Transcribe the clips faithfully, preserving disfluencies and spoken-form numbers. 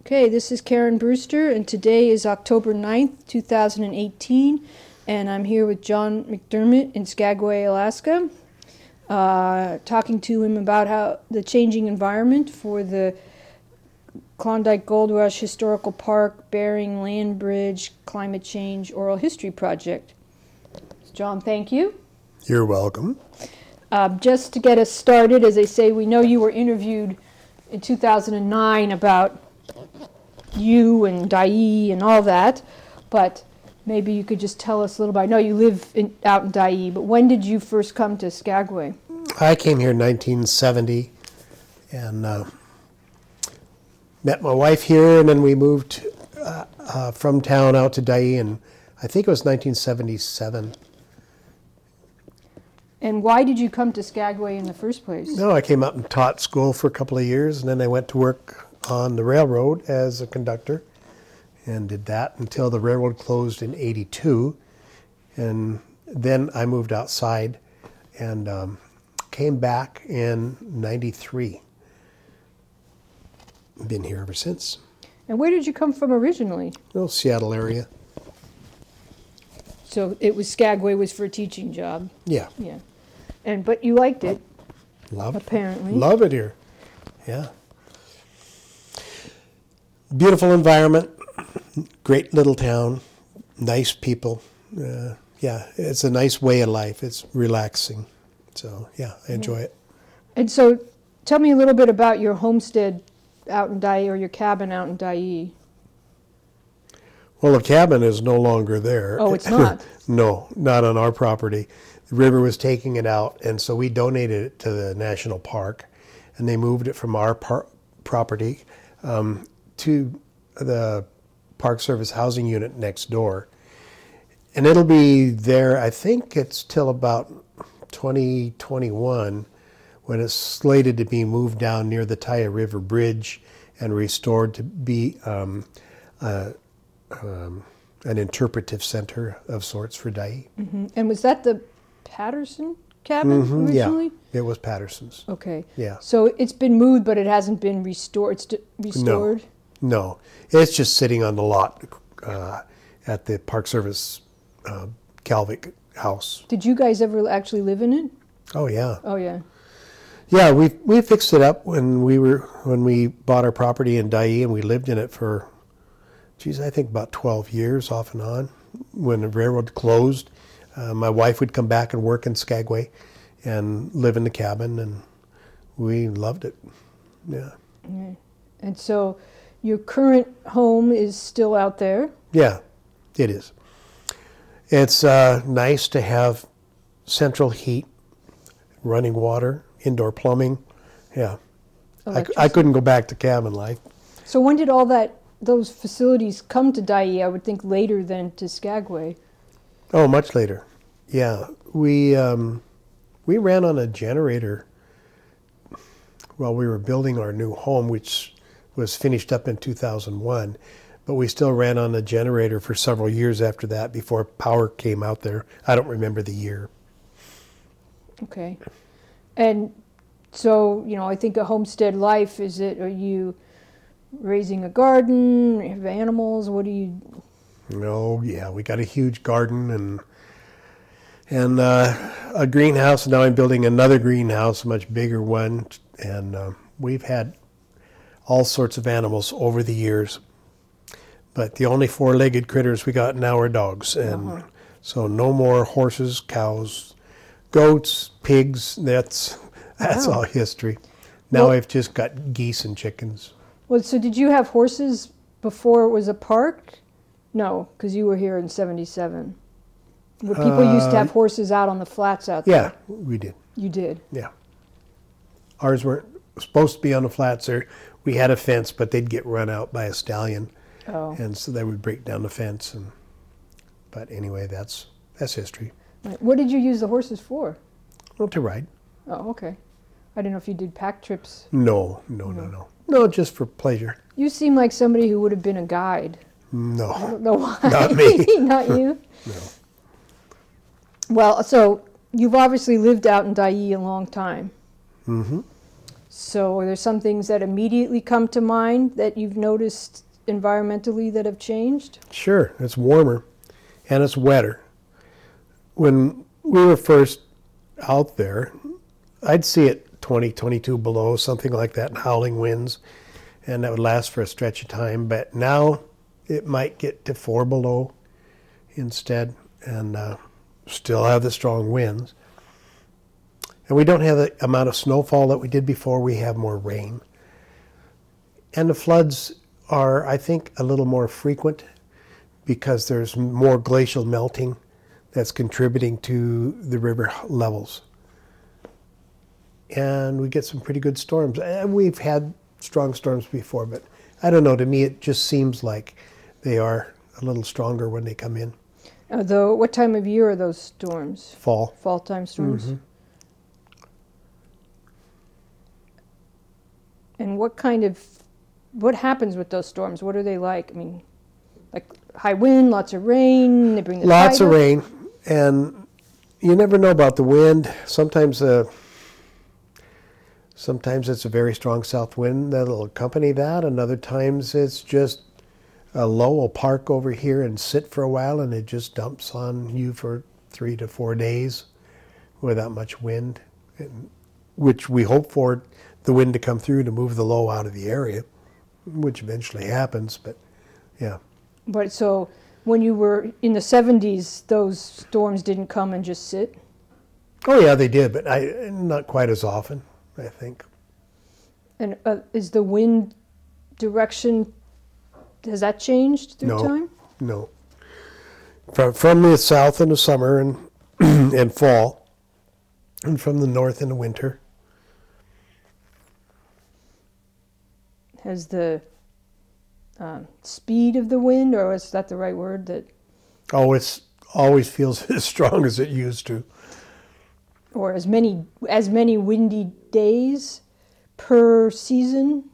Okay, this is Karen Brewster, and today is October ninth, two thousand eighteen, and I'm here with John McDermott in Skagway, Alaska, uh, talking to him about how the changing environment for the Klondike Gold Rush Historical Park Bering Land Bridge Climate Change Oral History Project. John, thank you. You're welcome. Uh, just to get us started, as I say, we know you were interviewed in two thousand nine about you and Dyea and all that, but maybe you could just tell us a little bit. I know you live in, out in Dyea, but when did you first come to Skagway? I came here in nineteen seventy and uh, met my wife here, and then we moved uh, uh, from town out to Dyea, and I think it was nineteen seventy-seven. And why did you come to Skagway in the first place? No, I came out and taught school for a couple of years, and then I went to work on the railroad as a conductor and did that until the railroad closed in eighty-two. And then I moved outside and um, came back in ninety-three. Been here ever since. And where did you come from originally? Little Seattle area. So it was Skagway was for a teaching job. Yeah. Yeah. And but you liked it. Love it. Apparently. Love it here. Yeah. Beautiful environment. Great little town. Nice people. Uh, yeah, it's a nice way of life. It's relaxing. So, yeah, I enjoy it. And so tell me a little bit about your homestead out in Dyea, or your cabin out in Dyea. Well, the cabin is no longer there. Oh, it's not? No, not on our property. The river was taking it out, and so we donated it to the national park, and they moved it from our par- property um, to the Park Service housing unit next door. And it'll be there, I think it's till about twenty twenty-one, when it's slated to be moved down near the Taya River Bridge and restored to be um, uh, um, an interpretive center of sorts for Dyea. Mm-hmm. And was that the Patterson cabin Mm-hmm, originally? yeah, it was Patterson's. Okay. Yeah. So it's been moved, but it hasn't been restored. It's d- restored? No, it's just sitting on the lot uh, at the Park Service uh, Calvic house. Did you guys ever actually live in it? Oh yeah. Oh yeah. Yeah, we we fixed it up when we were when we bought our property in Dyea, and we lived in it for, geez, I think about twelve years off and on. When the railroad closed, uh, my wife would come back and work in Skagway and live in the cabin, and we loved it. Yeah. Okay. And so your current home is still out there? Yeah, it is. It's uh, nice to have central heat, running water, indoor plumbing. Yeah. I, I couldn't go back to cabin life. So when did all that those facilities come to Dyea? I would think later than to Skagway. Oh, much later. Yeah, we um, we ran on a generator while we were building our new home, which was finished up in two thousand one. But we still ran on a generator for several years after that before power came out there. I don't remember the year. Okay. And so, you know, I think a homestead life, is it, are you raising a garden, have animals, what do you? Oh, yeah, we got a huge garden and and uh, a greenhouse. Now I'm building another greenhouse, a much bigger one, and uh, we've had all sorts of animals over the years. But the only four-legged critters we got now are dogs, and uh-huh. So no more horses, cows, goats, pigs. That's that's wow. all history. Now well, I've just got geese and chickens. Well, so did you have horses before it was a park? No, because you were here in seventy-seven. Where people uh, used to have horses out on the flats out yeah, there. Yeah, we did. You did? Yeah. Ours weren't supposed to be on the flats there. We had a fence, but they'd get run out by a stallion. Oh. And so they would break down the fence. And But anyway, that's that's history. Right. What did you use the horses for? Well, to ride. Oh, okay. I didn't know if you did pack trips. No, no, no, no. No, no just for pleasure. You seem like somebody who would have been a guide. No. I don't know why. Not me. Not you? No. Well, so you've obviously lived out in Dyea a long time. Mm-hmm. So are there some things that immediately come to mind that you've noticed environmentally that have changed? Sure, it's warmer and it's wetter. When we were first out there, I'd see it twenty, twenty-two below, something like that, and howling winds, and that would last for a stretch of time. But now it might get to four below instead, and uh, still have the strong winds. And we don't have the amount of snowfall that we did before. We have more rain. And the floods are, I think, a little more frequent because there's more glacial melting that's contributing to the river levels. And we get some pretty good storms. And we've had strong storms before, but I don't know, to me it just seems like they are a little stronger when they come in. Although, what time of year are those storms? Fall. Fall time storms? Mm-hmm. And what kind of, what happens with those storms? What are they like? I mean, like high wind, lots of rain, they bring the Lots tide of up? rain, and you never know about the wind. Sometimes uh, sometimes it's a very strong south wind that'll accompany that, and other times it's just a low will park over here and sit for a while, and it just dumps on you for three to four days without much wind, and, which we hope for the wind to come through to move the low out of the area, which eventually happens, but yeah. But so when you were in the seventies, those storms didn't come and just sit? Oh yeah, they did, but I not quite as often, I think. And uh, is the wind direction, has that changed through No. time? No. From, from the south in the summer and and fall, and from the north in the winter. Has the um, speed of the wind, or is that the right word? That, Oh, it's always feels as strong as it used to. or as many as many windy days per season?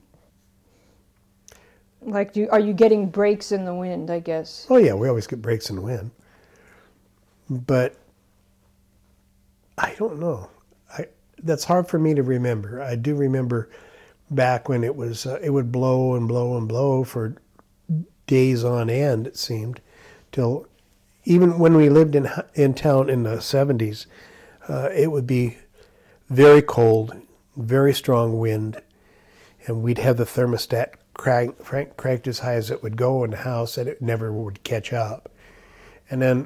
Like, do, are you getting breaks in the wind? I guess. Oh yeah, we always get breaks in the wind. But I don't know. I that's hard for me to remember. I do remember back when it was uh, it would blow and blow and blow for days on end, it seemed, till even when we lived in in town in the seventies, uh, it would be very cold, very strong wind, and we'd have the thermostat crank, crank, cranked as high as it would go in the house, and it never would catch up. And then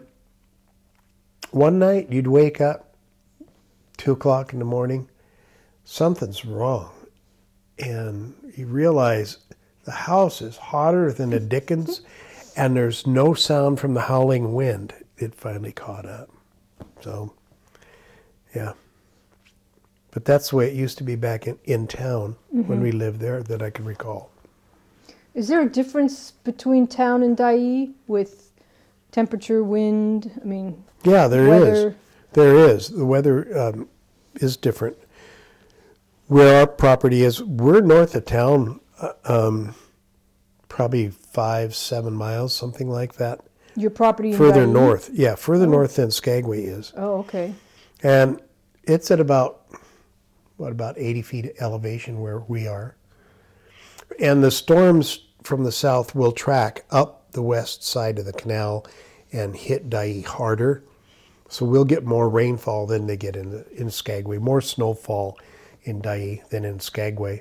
one night you'd wake up, two o'clock in the morning, something's wrong. And you realize the house is hotter than the dickens, and there's no sound from the howling wind. It finally caught up. So, yeah. But that's the way it used to be back in, in town mm-hmm. when we lived there that I can recall. Is there a difference between town and Dyea with temperature, wind? I mean, yeah, there weather? is. There is. The weather um, is different. Where our property is, we're north of town, uh, um, probably five, seven miles, something like that. Your property in Further Dyea? north, yeah, further oh. north than Skagway is. Oh, okay. And it's at about, what, about eighty feet elevation where we are. And the storms from the south will track up the west side of the canal and hit Dyea harder. So we'll get more rainfall than they get in, the, in Skagway, more snowfall in Dyea than in Skagway.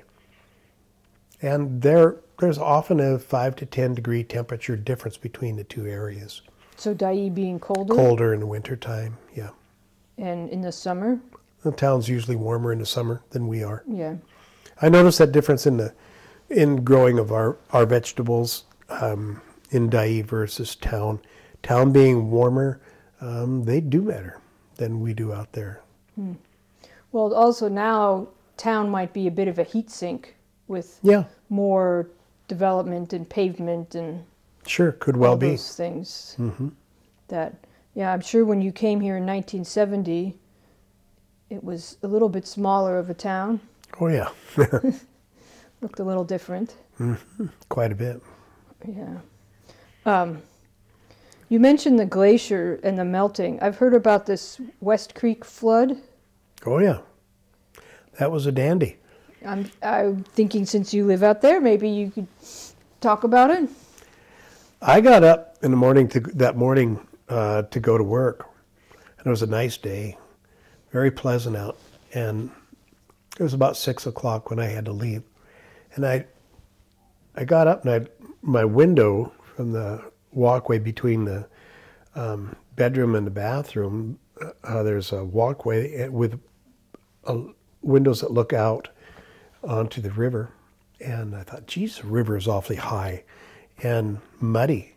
And there, there's often a five to ten degree temperature difference between the two areas. So Dyea being colder? Colder in the wintertime, yeah. And in the summer? The town's usually warmer in the summer than we are. Yeah. I noticed that difference in the in growing of our, our vegetables um, in Dyea versus town. Town being warmer, um, they do better than we do out there. Hmm. Well, also now town might be a bit of a heat sink with yeah. more development and pavement and sure could well all be those things. Mm-hmm. That yeah, I'm sure when you came here in nineteen seventy, it was a little bit smaller of a town. Oh yeah, looked a little different. Mm-hmm. Quite a bit. Yeah. Um, you mentioned the glacier and the melting. I've heard about this West Creek flood. Oh yeah, that was a dandy. I'm, I'm thinking since you live out there, maybe you could talk about it. I got up in the morning to that morning uh, to go to work, and it was a nice day, very pleasant out, and it was about six o'clock when I had to leave, and I I got up and I my window from the walkway between the um, bedroom and the bathroom, uh, there's a walkway with uh, windows that look out onto the river, and I thought, geez, the river is awfully high and muddy,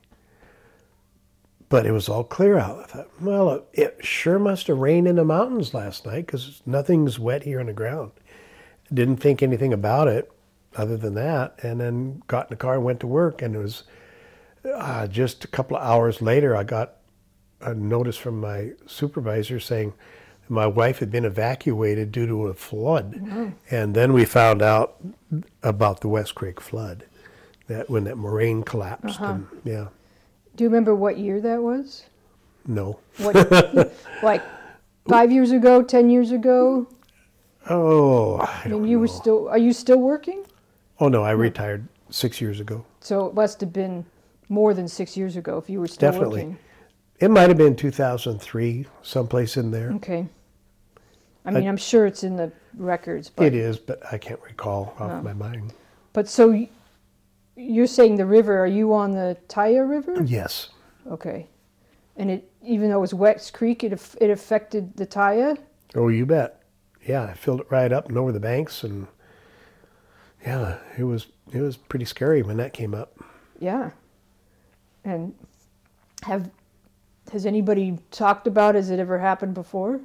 but it was all clear out. I thought, well, it, it sure must have rained in the mountains last night because nothing's wet here on the ground. Didn't think anything about it other than that, and then got in the car and went to work, and it was uh, just a couple of hours later I got a notice from my supervisor saying my wife had been evacuated due to a flood. Mm-hmm. And then we found out about the West Creek flood, that when that moraine collapsed. Uh-huh. And, yeah. Do you remember what year that was? No. What, like five years ago, ten years ago? Oh, I, I mean, don't you know. were still. Are you still working? Oh no, I retired six years ago. So it must have been more than six years ago if you were still Definitely. working. It might have been two thousand three, someplace in there. Okay. I mean, I, I'm sure it's in the records. But, it is, but I can't recall off No. my mind. But so y- you're saying the river, are you on the Taya River? Yes. Okay. And it, even though it was West Creek, it aff- it affected the Taya? Oh, you bet. Yeah, I filled it right up and over the banks, and yeah, it was it was pretty scary when that came up. Yeah. And have has anybody talked about, has it ever happened before?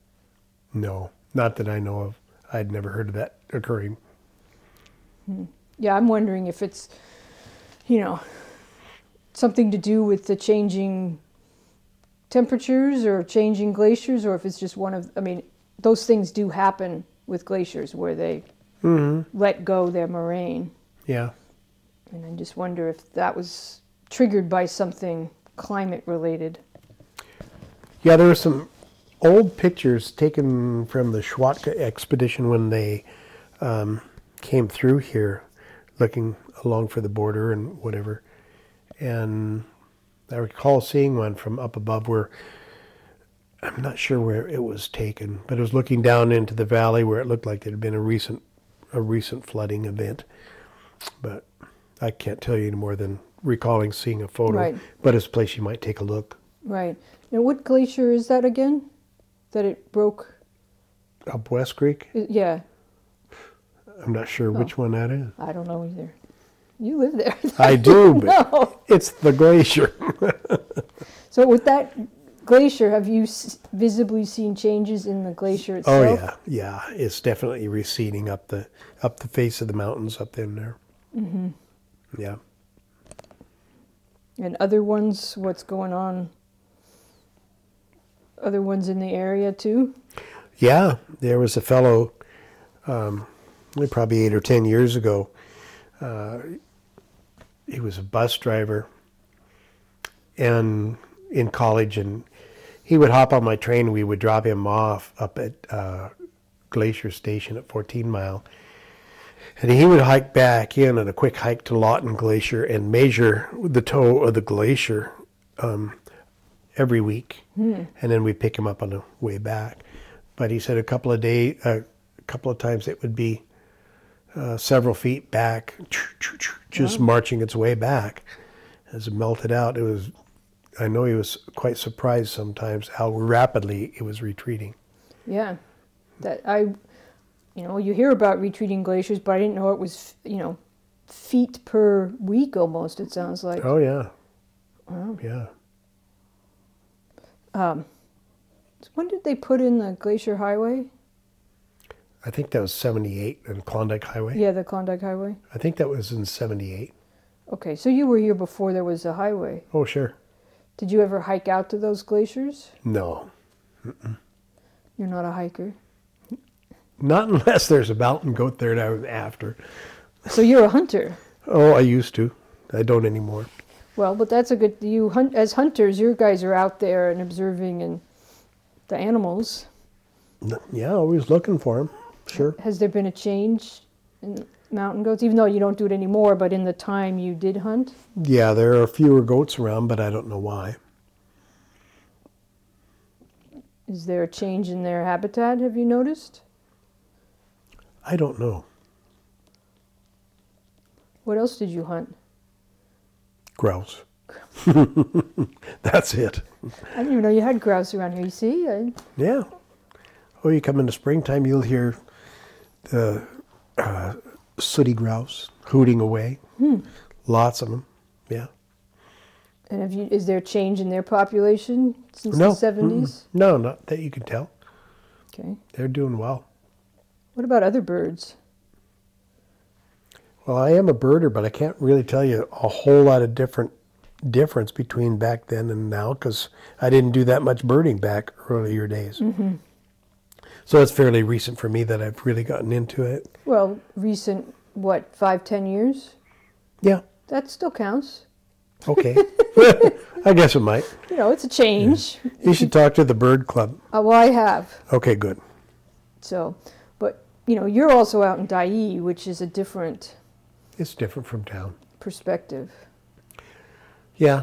No, not that I know of. I'd never heard of that occurring. Hmm. Yeah, I'm wondering if it's, you know, something to do with the changing temperatures or changing glaciers, or if it's just one of, I mean, those things do happen with glaciers where they Mm-hmm. let go their moraine. Yeah. And I just wonder if that was triggered by something climate related. Yeah, there were some old pictures taken from the Schwatka expedition when they um, came through here looking along for the border and whatever. And I recall seeing one from up above where, I'm not sure where it was taken, but it was looking down into the valley where it looked like there had been a recent a recent flooding event. But I can't tell you any more than recalling seeing a photo. Right. But it's a place you might take a look. Right. Now, what glacier is that again? That it broke? Up West Creek? I- Yeah, I'm not sure which one that is. I don't know either. You live there. I do, but No. it's the glacier. So with that glacier, have you s- visibly seen changes in the glacier Oh itself? yeah, yeah. It's definitely receding up the up the face of the mountains up in there. Mm-hmm. Yeah. And other ones, what's going on? Other ones in the area too? Yeah, there was a fellow, um, probably eight or ten years ago. Uh, he was a bus driver, and in college, and he would hop on my train. And we would drop him off up at uh, Glacier Station at fourteen Mile, and he would hike back in on a quick hike to Lawton Glacier and measure the toe of the glacier um, every week, Hmm. and then we'd pick him up on the way back. But he said a couple of day, uh, a couple of times it would be uh, several feet back, just Wow. marching its way back as it melted out. It was, I know he was quite surprised sometimes how rapidly it was retreating. Yeah. That I, you know, you hear about retreating glaciers, but I didn't know it was, you know, feet per week almost, it sounds like. Oh yeah, Wow. yeah. Um, so when did they put in the Glacier Highway? I think that was seventy-eight in Klondike Highway. Yeah, the Klondike Highway. I think that was in seventy-eight. Okay, so you were here before there was a highway. Oh sure. Did you ever hike out to those glaciers? No, You're not a hiker. not unless there's a mountain goat there that I'm after. So you're a hunter. Oh, I used to. I don't anymore. Well, but that's a good, you hunt, as hunters, your guys are out there and observing and the animals. Yeah, always looking for them. Sure. Has there been a change in mountain goats, even though you don't do it anymore, but in the time you did hunt? Yeah, there are fewer goats around, but I don't know why. Is there a change in their habitat, have you noticed? I don't know. What else did you hunt? Grouse. That's it. I didn't even know you had grouse around here. You see? I... Yeah. Oh, you come into springtime, you'll hear the uh, sooty grouse hooting away. Hmm. Lots of them. Yeah. And have you? Is there a change in their population since No. the seventies? Mm-mm. No, not that you can tell. Okay. They're doing well. What about other birds? Well, I am a birder, but I can't really tell you a whole lot of different difference between back then and now because I didn't do that much birding back earlier days. Mm-hmm. So it's fairly recent for me that I've really gotten into it. Well, recent, what, five, ten years? Yeah. That still counts. Okay. I guess it might. You know, it's a change. Yeah. You should talk to the bird club. Uh, well, I have. Okay, good. So, but, you know, you're also out in Dyea, which is a different It's different from town. perspective. Yeah.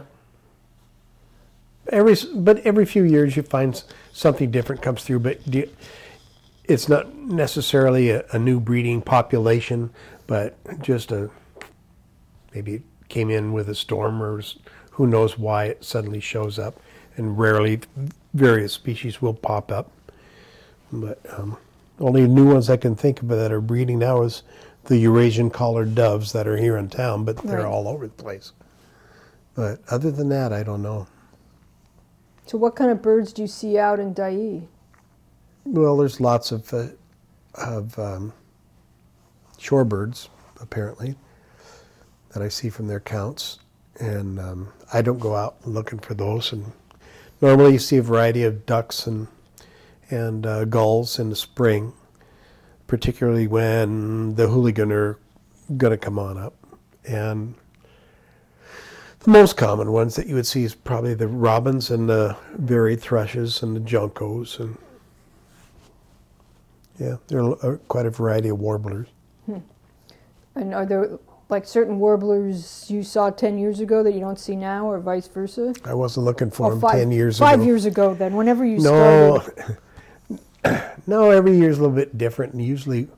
Every but every few years you find s- something different comes through, but do you, it's not necessarily a, a new breeding population, but just a maybe it came in with a storm or s- who knows why it suddenly shows up, and rarely various species will pop up. But um, only new ones I can think of that are breeding now is the Eurasian collared doves that are here in town, but they're Right. all over the place. But other than that, I don't know. So what kind of birds do you see out in Dyea? Well, there's lots of uh, of um, shorebirds, apparently, that I see from their counts, and um, I don't go out looking for those. And normally, you see a variety of ducks and and uh, gulls in the spring, particularly when the hooligan are going to come on up. And the most common ones that you would see is probably the robins and the varied thrushes and the juncos, and yeah, there are quite a variety of warblers. And are there like certain warblers you saw ten years ago that you don't see now, or vice versa? I wasn't looking for Oh, them five- ten years Five ago. years ago, then, whenever you No, started. no, every year's a little bit different, and usually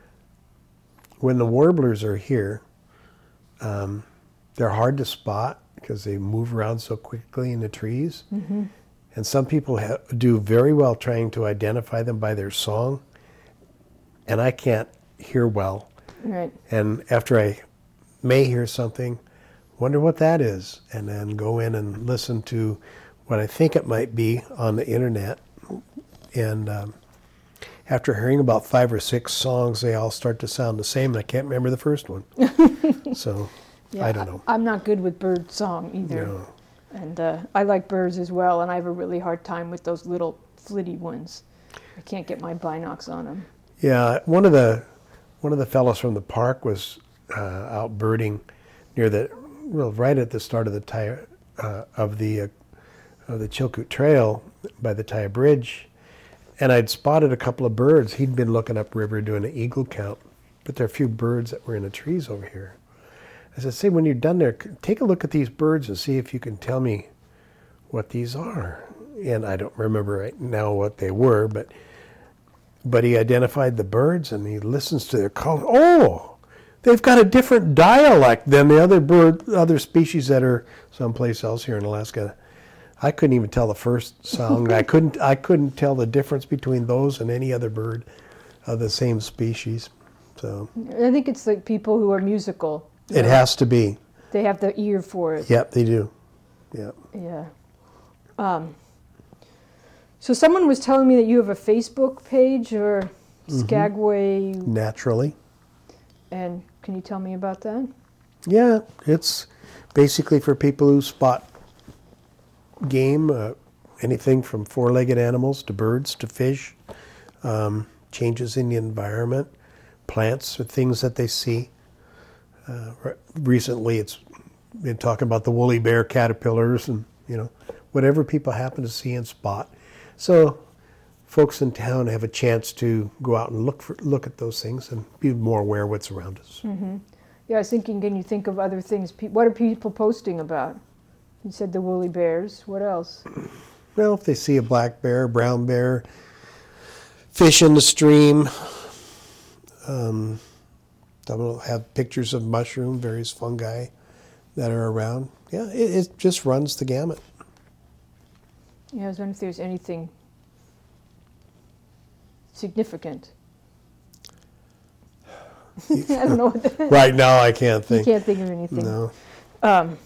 when the warblers are here, um, they're hard to spot because they move around so quickly in the trees. Mm-hmm. And some people ha- do very well trying to identify them by their song, and I can't hear well. Right. And after I may hear something, wonder what that is, and then go in and listen to what I think it might be on the internet. And um, after hearing about five or six songs, they all start to sound the same, and I can't remember the first one. So Yeah, I don't know. I'm not good with bird song either. No. And uh, I like birds as well, and I have a really hard time with those little flitty ones. I can't get my binocs on them. Yeah, one of the one of the fellows from the park was uh, out birding near the well, right at the start of the Taya, uh, of the uh, of the Chilkoot Trail by the Taya Bridge, and I'd spotted a couple of birds. He'd been looking upriver doing an eagle count, but there are a few birds that were in the trees over here. I said, "Say, when you're done there, c- take a look at these birds and see if you can tell me what these are." And I don't remember right now what they were, but. But he identified the birds and he listens to their call. Oh, they've got a different dialect than the other bird, other species that are someplace else here in Alaska. I couldn't even tell the first song. I couldn't. I couldn't tell the difference between those and any other bird of the same species. So I think it's like people who are musical. you it know, has to be. They have the ear for it. Yep, they do. Yep. Yeah. Um, so someone was telling me that you have a Facebook page or Skagway, Naturally. and can you tell me about that? Yeah, it's basically for people who spot game, uh, anything from four-legged animals to birds to fish, um, changes in the environment, plants or things that they see. Uh, re- recently, it's been talking about the woolly bear caterpillars and, you know, whatever people happen to see and spot. So folks in town have a chance to go out and look for look at those things and be more aware of what's around us. Mm-hmm. Yeah, I was thinking, can you think of other things? Pe- What are people posting about? You said the woolly bears. What else? Well, if they see a black bear, brown bear, fish in the stream, um, some will have pictures of mushroom, various fungi that are around. Yeah, it, it just runs the gamut. Yeah, I was wondering if there's anything significant. I don't know what that Right now, I can't You think. can't think of anything. No. Um,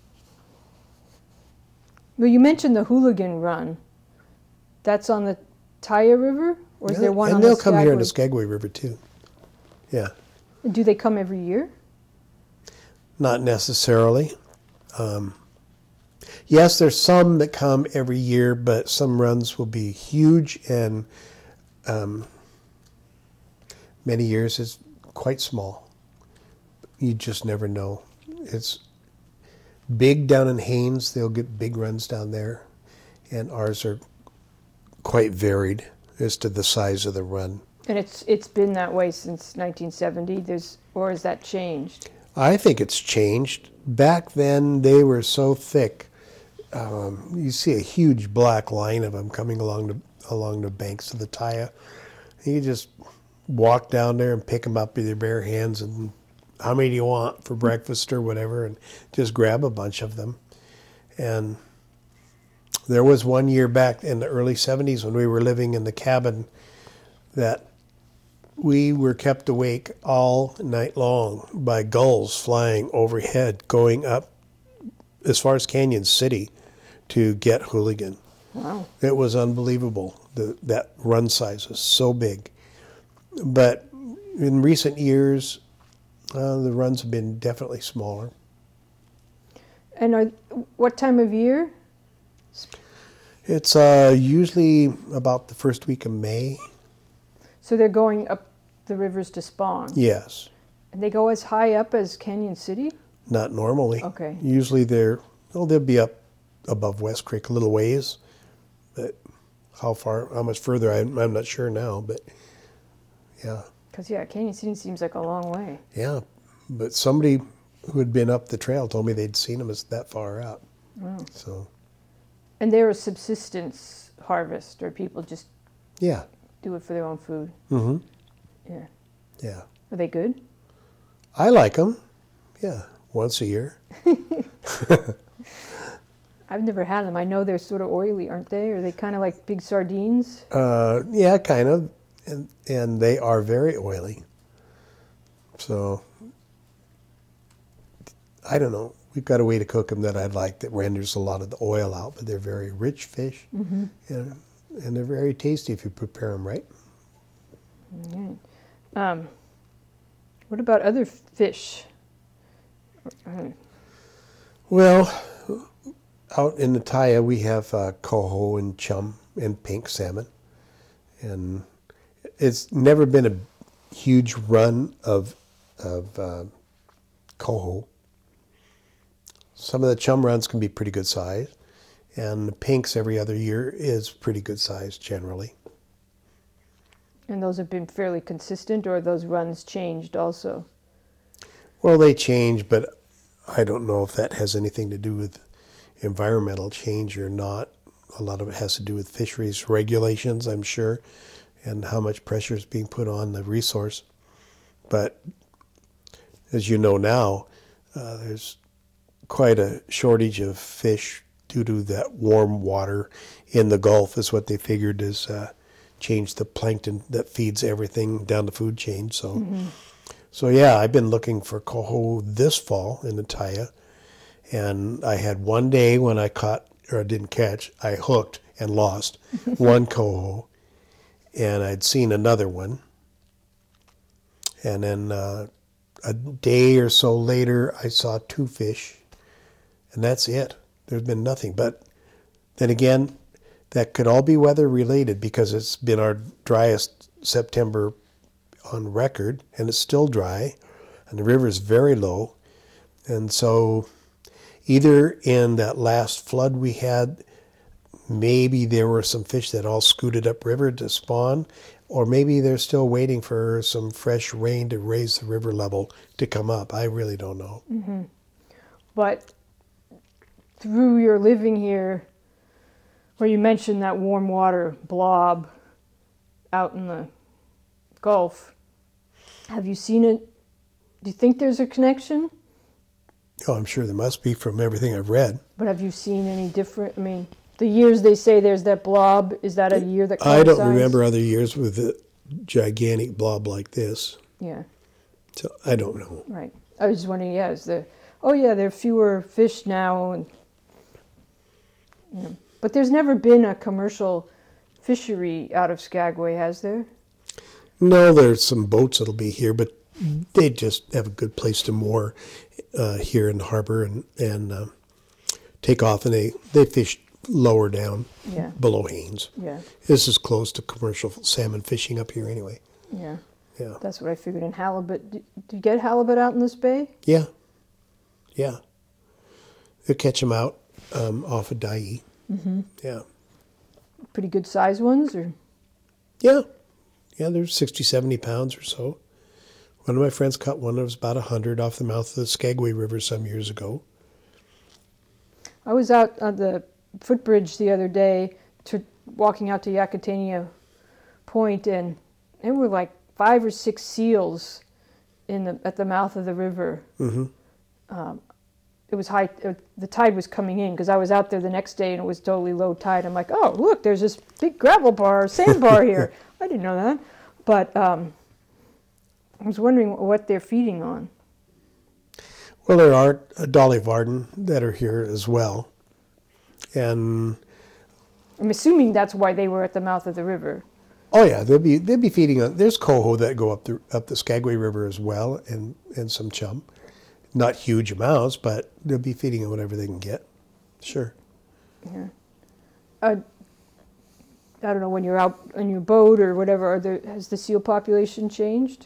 well, you mentioned the Hooligan Run. That's on the Taya River? Or is Yeah, there one and on they'll the come here in the Skagway? Skagway River too. Yeah, Do they come every year? not necessarily. Um, yes, there's some that come every year, but some runs will be huge, and um, many years it's quite small. You just never know. It's big down in Haines. They'll get big runs down there, and ours are quite varied as to the size of the run. And it's it's been that way since nineteen seventy. There's or has that changed? I think it's changed. Back then, they were so thick. Um, you see a huge black line of them coming along the along the banks of the Taya. You just walk down there and pick them up with your bare hands, and how many do you want for breakfast or whatever, and just grab a bunch of them. And there was one year back in the early seventies when we were living in the cabin that we were kept awake all night long by gulls flying overhead, going up as far as Canyon City to get Hooligan. Wow. It was unbelievable. The, that run size was so big. But in recent years, uh, the runs have been definitely smaller. And are, what time of year? It's uh, usually about the first week of May. So they're going up the rivers to spawn. Yes. And they go as high up as Canyon City? Not normally. Okay. Usually they're, well, they'll be up above West Creek a little ways. But how far, how much further, I'm, I'm not sure now. But yeah. Because, yeah, Canyon City seems like a long way. Yeah. But somebody who had been up the trail told me they'd seen them as that far out. Wow. So, And they're a subsistence harvest, or people just yeah. do it for their own food? Mm-hmm. Yeah. Yeah. Are they good? I like them. Yeah. Once a year. I've never had them. I know they're sort of oily, aren't they? Are they kind of like big sardines? Uh, yeah, kind of. And, and they are very oily. So, I don't know. We've got a way to cook them that I like that renders a lot of the oil out, but they're very rich fish. Mm-hmm. And, and they're very tasty if you prepare them right. Mm-hmm. Um, what about other fish? Uh, Well, out in the Taya, we have uh, coho and chum and pink salmon. And it's never been a huge run of, of uh, coho. Some of the chum runs can be pretty good size. And the pinks every other year is pretty good size generally. and those have been fairly consistent, or those runs changed also? Well, they change, but I don't know if that has anything to do with environmental change or not. A lot of it has to do with fisheries regulations, I'm sure, and how much pressure is being put on the resource. But as you know now, uh, there's quite a shortage of fish due to that warm water in the Gulf is what they figured is uh, changed the plankton that feeds everything down the food chain. So, mm-hmm. so yeah, I've been looking for coho this fall in the Taya, and I had one day when I caught, or I didn't catch, I hooked and lost one coho, and I'd seen another one. And then uh, a day or so later, I saw two fish, and that's it. There's been nothing. But then again, that could all be weather related because it's been our driest September on record, and it's still dry, and the river is very low. And so either in that last flood we had, maybe there were some fish that all scooted upriver to spawn, or maybe they're still waiting for some fresh rain to raise the river level to come up. I really don't know. Mm-hmm. But through your living here, where you mentioned that warm water blob out in the Gulf, have you seen it? Do you think there's a connection? Oh, I'm sure there must be from everything I've read. But have you seen any different? I mean, the years they say there's that blob, is that a year that I coincides? don't remember other years with a gigantic blob like this. Yeah. So I don't know. Right. I was just wondering, yeah, is there, oh yeah, there are fewer fish now. And, you know, but there's never been a commercial fishery out of Skagway, has there? No, there's some boats that'll be here, but they just have a good place to moor uh, here in the harbor and, and uh, take off, and they, they fish lower down Yeah. below Haines. Yeah. This is close to commercial salmon fishing up here anyway. Yeah. Yeah. That's what I figured. In halibut, do, do you get halibut out in this bay? Yeah. Yeah. They'll catch them out um, off of Dyea. Mm-hmm. Yeah. Pretty good size ones, or? Yeah. Yeah, they're sixty, seventy pounds or so. One of my friends caught one that was about one hundred off the mouth of the Skagway River some years ago. I was out on the footbridge the other day, to, walking out to Yakutania Point, and there were like five or six seals in the at the mouth of the river. Mm-hmm. Um, it was high. Uh, the tide was coming in because I was out there the next day and it was totally low tide. I'm like, oh look, there's this big gravel bar, sandbar here. I didn't know that, but um, I was wondering what they're feeding on. Well, there are uh, Dolly Varden that are here as well, and I'm assuming that's why they were at the mouth of the river. oh yeah, they'll be they'll be feeding on. There's coho that go up the up the Skagway River as well, and and some chum. Not huge amounts, but they'll be feeding on whatever they can get. Sure. Yeah. Uh, I don't know, when you're out on your boat or whatever, are there, has the seal population changed?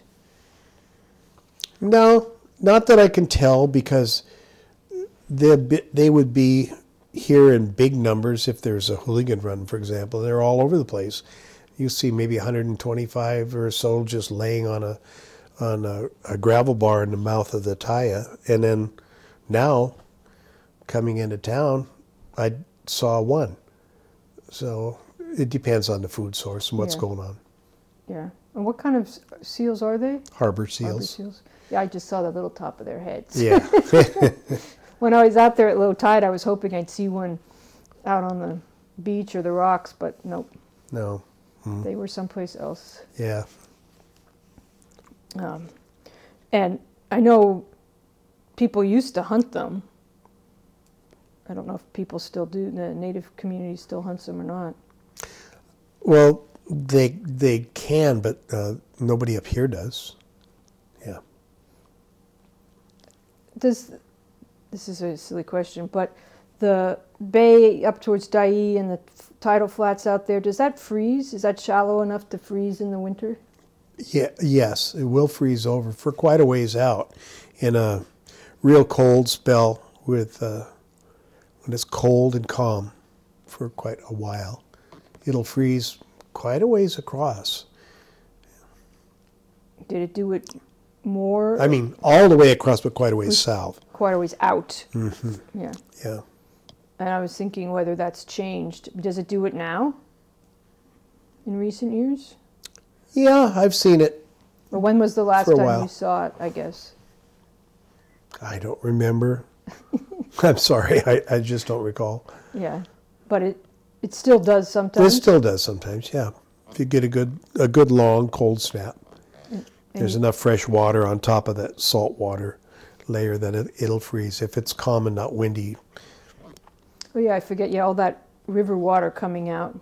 No, not that I can tell, because they they would be here in big numbers if there's a hooligan run, for example. They're all over the place. You see maybe one hundred twenty-five or so just laying on a on a, a gravel bar in the mouth of the Taya, and then now coming into town, I saw one. So it depends on the food source and what's Yeah. going on. Yeah. And what kind of s- seals are they? Harbor seals. Harbor seals. Yeah, I just saw the little top of their heads. Yeah. When I was out there at low tide, I was hoping I'd see one out on the beach or the rocks, but nope, No. Mm. they were someplace else. Yeah. Um, and I know people used to hunt them. I don't know if people still do, the native community still hunts them or not. Well, they they can, but uh, nobody up here does. Yeah. Does, this is a silly question, but the bay up towards Dyea and the f- tidal flats out there, does that freeze? Is that shallow enough to freeze in the winter? Yeah. Yes, it will freeze over for quite a ways out in a real cold spell with uh, when it's cold and calm for quite a while. It'll freeze quite a ways across. Did it do it more? I mean, all the way across, but quite a ways south. Quite a ways out. Mm-hmm. Yeah. Yeah. And I was thinking whether that's changed. Does it do it now? In recent years? Yeah, I've seen it. Or when was the last For a time while. you saw it, I guess? I don't remember. I'm sorry, I, I just don't recall. Yeah. But it it still does sometimes. This still does sometimes, yeah. If you get a good a good long cold snap, And there's you- enough fresh water on top of that salt water layer that it, it'll freeze. If it's calm and not windy, Oh yeah, I forget. Yeah, all that river water coming out.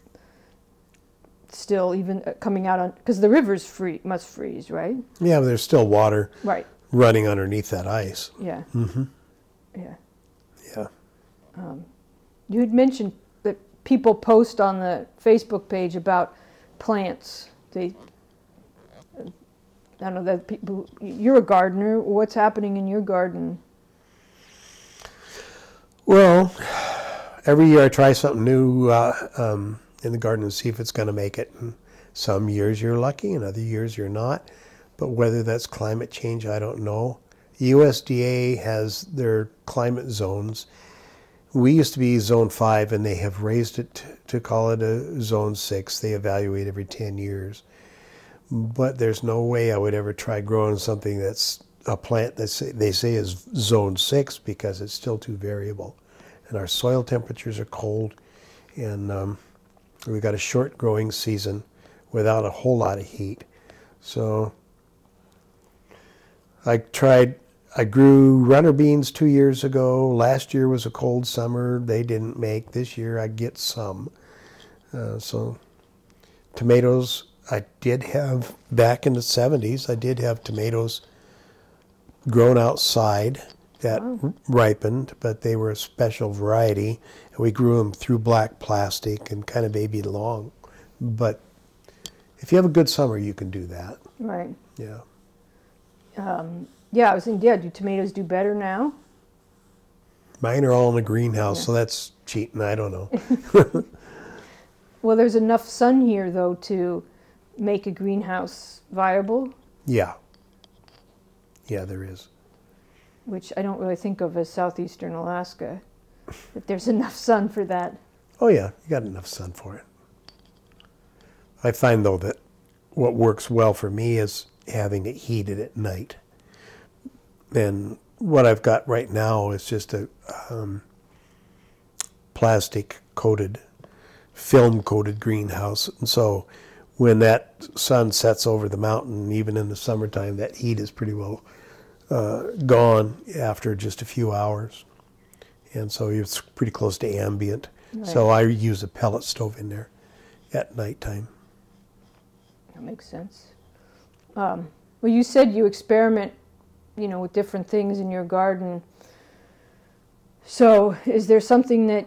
Still, even uh, coming out on, because the rivers free must freeze, right? yeah, but there's still water Right. running underneath that ice. Yeah. Mm-hmm. Yeah. Yeah. You had mentioned that people post on the Facebook page about plants. They, I don't know that people. You're a gardener. What's happening in your garden? Well, every year I try something new uh, um, in the garden and see if it's going to make it. And some years you're lucky, and other years you're not. But whether that's climate change, I don't know. U S D A has their climate zones. We used to be zone five, and they have raised it to, to call it a zone six. They evaluate every ten years. But there's no way I would ever try growing something that's a plant that they say is zone six, because it's still too variable. And our soil temperatures are cold, and um, we got a short growing season without a whole lot of heat. So I tried, I grew runner beans two years ago. Last year was a cold summer. They didn't make. This year I get some. Uh, so tomatoes, I did have, back in the seventies, I did have tomatoes grown outside that wow. ripened, but they were a special variety, and we grew them through black plastic and kind of babied along. But if you have a good summer, you can do that. Right. Yeah. Um, yeah, I was thinking, yeah, do tomatoes do better now? Mine are all in a greenhouse, yeah. So that's cheating. I don't know. Well, there's enough sun here, though, to make a greenhouse viable. Yeah. Yeah, there is. Which I don't really think of as southeastern Alaska, that there's enough sun for that. Oh yeah, you got enough sun for it. I find, though, that what works well for me is having it heated at night. And what I've got right now is just a um, plastic-coated, film-coated greenhouse. And so when that sun sets over the mountain, even in the summertime, that heat is pretty well Uh, gone after just a few hours, and so it's pretty close to ambient. Right. So I use a pellet stove in there at nighttime. That makes sense. Um, well, you said you experiment, you know, with different things in your garden. So is there something that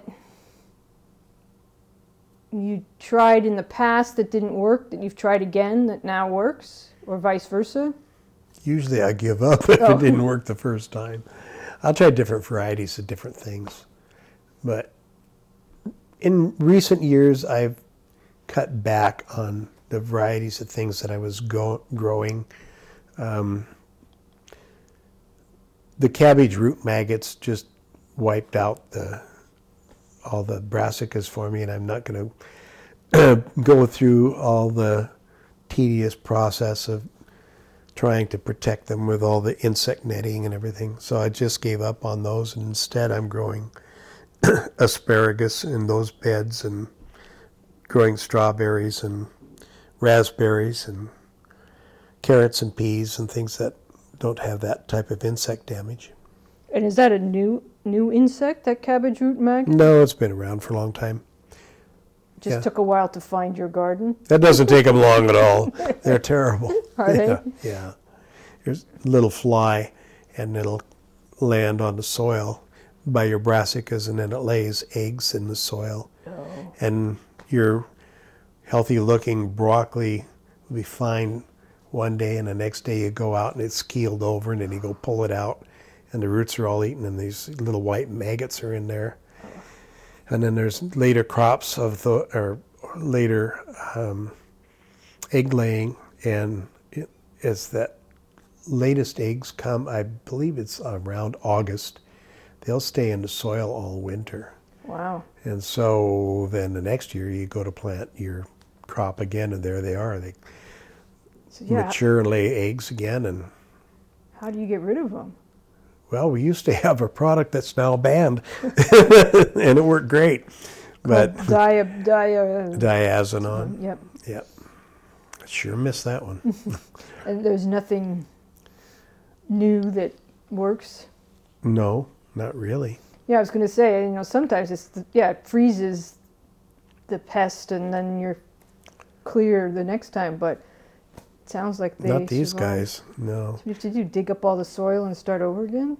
you tried in the past that didn't work that you've tried again that now works, or vice versa? Usually I give up if oh. it didn't work the first time. I'll try different varieties of different things. But in recent years, I've cut back on the varieties of things that I was go- growing. Um, the cabbage root maggots just wiped out the all the brassicas for me, and I'm not going to go through all the tedious process of trying to protect them with all the insect netting and everything. So I just gave up on those, and instead I'm growing asparagus in those beds, and growing strawberries and raspberries and carrots and peas and things that don't have that type of insect damage. And is that a new new insect, that cabbage root maggot? No, it's been around for a long time. Just yeah. took a while to find your garden? That doesn't take them long at all. They're terrible. Are they? Yeah, yeah. There's a little fly, and it'll land on the soil by your brassicas, and then it lays eggs in the soil. Oh. And your healthy-looking broccoli will be fine one day, and the next day you go out and it's keeled over, and then you go pull it out, and the roots are all eaten, and these little white maggots are in there. And then there's later crops of the, or later um, egg laying, and it, as that latest eggs come, I believe it's around August, they'll stay in the soil all winter. Wow. And so then the next year you go to plant your crop again, and there they are. They so, yeah. mature and lay eggs again. And how do you get rid of them? Well, we used to have a product that's now banned, and it worked great. But dia, dia, diazinon. Yep. Yep. I sure missed that one. And there's nothing new that works? No, not really. Yeah, I was going to say, you know, sometimes it's, the, yeah, it freezes the pest, and then you're clear the next time, but it sounds like they Not these survive. guys, no. So you have to do, dig up all the soil and start over again?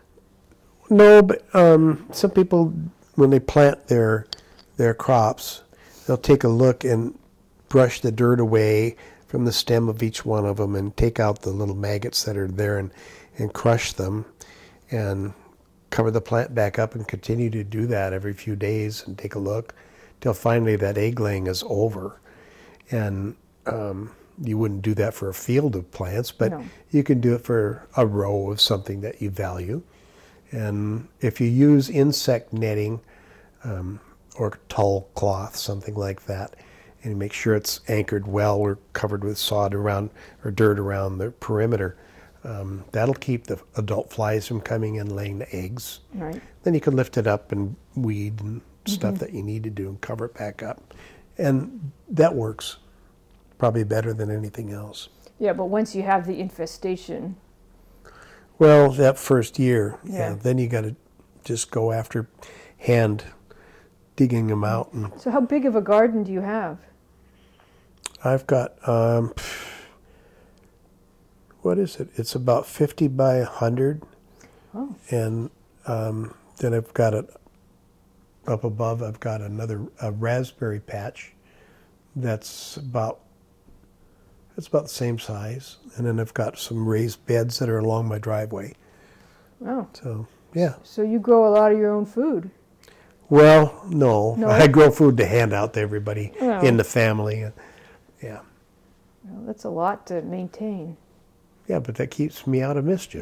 No, but um, some people, when they plant their their crops, they'll take a look and brush the dirt away from the stem of each one of them and take out the little maggots that are there, and, and crush them and cover the plant back up and continue to do that every few days and take a look till finally that egg laying is over. And um, you wouldn't do that for a field of plants, but No. you can do it for a row of something that you value. And if you use insect netting um, or tall cloth, something like that, and make sure it's anchored well or covered with sod around or dirt around the perimeter, um, that'll keep the adult flies from coming in and laying the eggs. Right. Then you can lift it up and weed and stuff that you need to do and cover it back up. And that works probably better than anything else. Yeah, but once you have the infestation, Well, that first year, Yeah. yeah, then you got to just go after hand digging them out. And so how big of a garden do you have? I've got, um, what is it? It's about fifty by one hundred. Oh. And um, then I've got it up above, I've got another a raspberry patch that's about it's about the same size. And then I've got some raised beds that are along my driveway. Oh, So, yeah. so you grow a lot of your own food. Well, no. No? I grow food to hand out to everybody Oh. in the family. Yeah. Well, that's a lot to maintain. Yeah, but that keeps me out of mischief.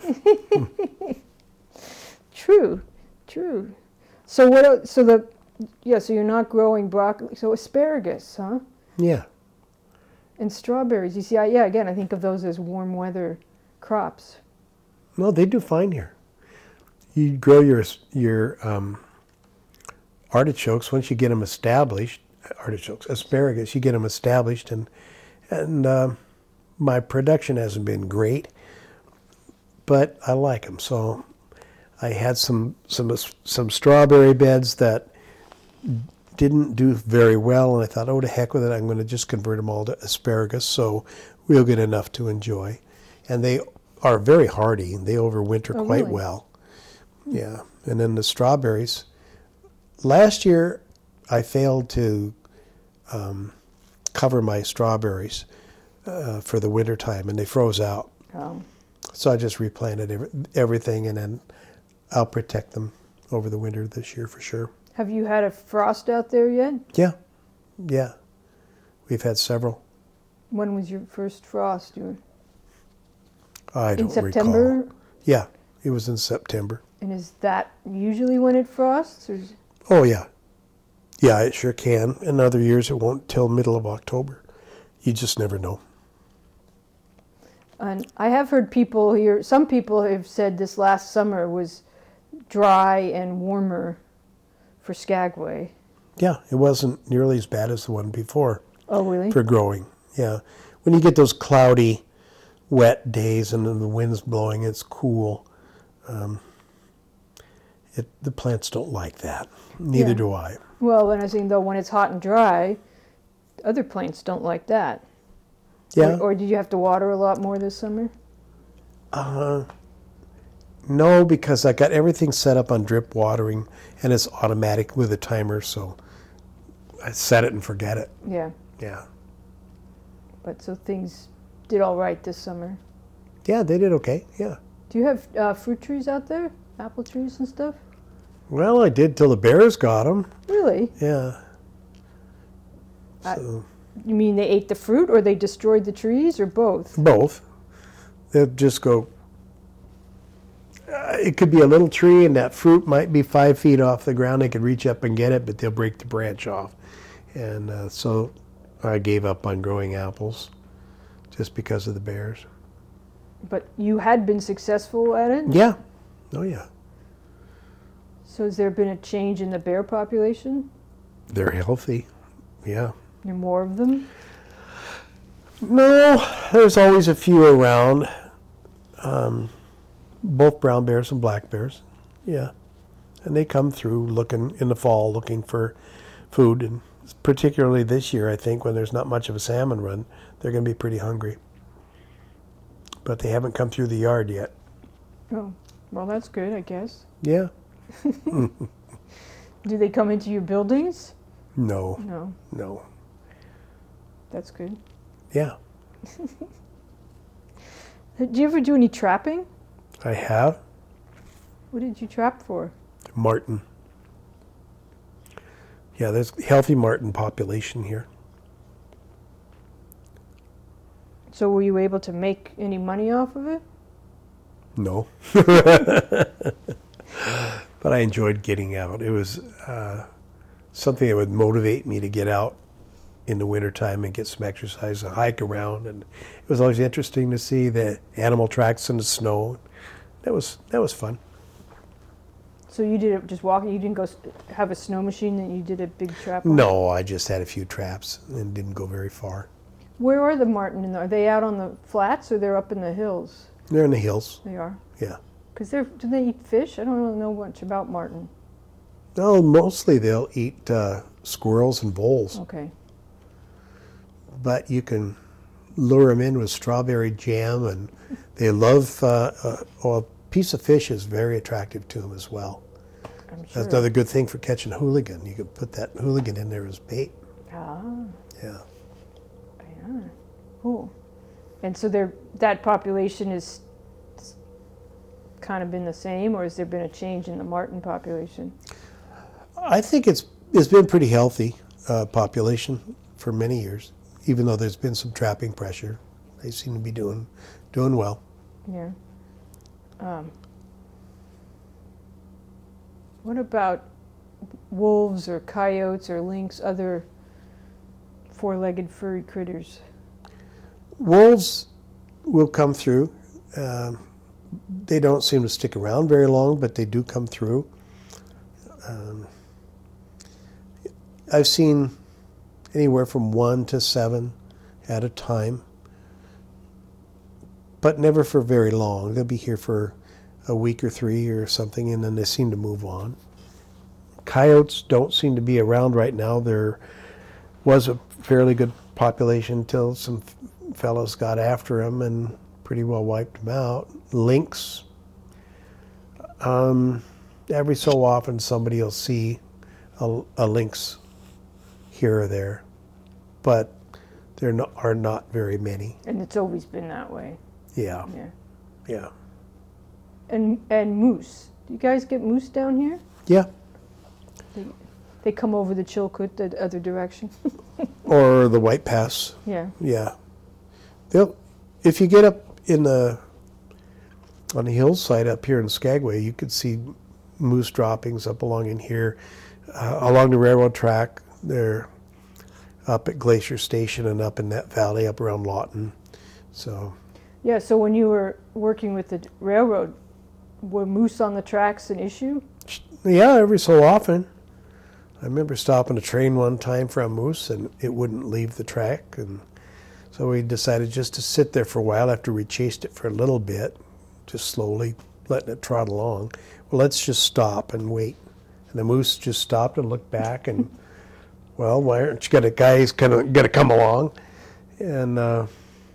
True, true. So what? el- So the yeah. So you're not growing broccoli. So asparagus, huh? Yeah. And strawberries. You see, I, yeah. Again, I think of those as warm weather crops. No, they do fine here. You grow your your um, artichokes once you get them established. Artichokes, asparagus, you get them established, and and uh, my production hasn't been great, but I like them. So I had some some some strawberry beds that didn't do very well, and I thought, oh, to heck with it, I'm going to just convert them all to asparagus, so we'll get enough to enjoy. And they are very hardy, and they overwinter Oh, quite really? well. Yeah, and then the strawberries. Last year, I failed to um, cover my strawberries uh, for the winter time, and they froze out. Um, So I just replanted every, everything, and then I'll protect them over the winter this year for sure. have you had a frost out there yet? Yeah, yeah. We've had several. When was your first frost? You I in don't September? recall. Yeah, it was in September. And is that usually when it frosts? Or is, Oh, yeah. Yeah, it sure can. In other years, it won't till middle of October. You just never know. and I have heard people here. Some people have said this last summer was dry and warmer for Skagway. Yeah, it wasn't nearly as bad as the one before Oh, really? for growing. Yeah. When you get those cloudy, wet days and then the wind's blowing, it's cool. Um, it, the plants don't like that. Neither Yeah. do I. Well, and I was saying though, when it's hot and dry, other plants don't like that. Yeah. Or, or did you have to water a lot more this summer? Uh, no, because I got everything set up on drip watering, and it's automatic with a timer, so I set it and forget it. Yeah. Yeah. But so things did all right this summer. Yeah, they did okay. Yeah. Do you have uh, fruit trees out there? Apple trees and stuff? Well, I did till the bears got them. Really? Yeah. I- So, You mean they ate the fruit or they destroyed the trees or both? both. They'll just go. Uh, it could be a little tree, and that fruit might be five feet off the ground. They could reach up and get it, but they'll break the branch off. And uh, so I gave up on growing apples just because of the bears. But you had been successful at it? Yeah. Oh, yeah. So has there been a change in the bear population? They're healthy. Yeah. There are more of them? No, there's always a few around. Um, both brown bears and black bears. Yeah. And they come through looking in the fall looking for food. And particularly this year, I think, when there's not much of a salmon run, they're going to be pretty hungry. But they haven't come through the yard yet. Oh, well, that's good, I guess. Yeah. Do they come into your buildings? No, No, no. that's good. Yeah. Do you ever do any trapping? I have. What did you trap for? Marten. Yeah, there's a healthy marten population here. So were you able to make any money off of it? No. But I enjoyed getting out. It was uh, something that would motivate me to get out in the wintertime and get some exercise and hike around. And it was always interesting to see the animal tracks in the snow. That was that was fun. So you did it just walking? You didn't go s- have a snow machine that you did a big trap on? No, I just had a few traps and didn't go very far. Where are the marten? In the, are they out on the flats or they're up in the hills? They're in the hills. They are? Yeah. Because they're, do they eat fish? I don't really know much about marten. No, mostly they'll eat uh, squirrels and voles. Okay. But you can lure them in with strawberry jam, and they love, uh, uh, well, a piece of fish is very attractive to them as well. I'm sure. That's another good thing for catching hooligan. You could put that hooligan in there as bait. Ah, Yeah. yeah. Cool. And so there, that population is kind of been the same, or has there been a change in the marten population? I think it's it's been pretty healthy uh, population for many years, even though there's been some trapping pressure. They seem to be doing doing well. Yeah. Um, what about wolves or coyotes or lynx, other four-legged furry critters? Wolves will come through. Um, they don't seem to stick around very long, but they do come through. Um, I've seen anywhere from one to seven at a time, but never for very long. They'll be here for a week or three or something, and then they seem to move on. Coyotes don't seem to be around right now. There was a fairly good population until some f- fellows got after them and pretty well wiped them out. Lynx, um, every so often somebody will see a, a lynx here or there, but there no, are not very many. And it's always been that way. Yeah, Yeah. yeah, And and moose. Do you guys get moose down here? yeah. They, they come over the Chilkoot the other direction. Or the White Pass. Yeah. Yeah, they'll. If you get up in the on the hillside up here in Skagway, you could see moose droppings up along in here, uh, along the railroad track. They're up at Glacier Station and up in that valley up around Lawton. So Yeah, so when you were working with the railroad, were moose on the tracks an issue? yeah, every so often. I remember stopping a train one time for a moose and it wouldn't leave the track, and so we decided just to sit there for a while after we chased it for a little bit, just slowly letting it trot along. Well, let's just stop and wait. And the moose just stopped and looked back and, well, why aren't you gonna guys kind of gonna come along? And uh,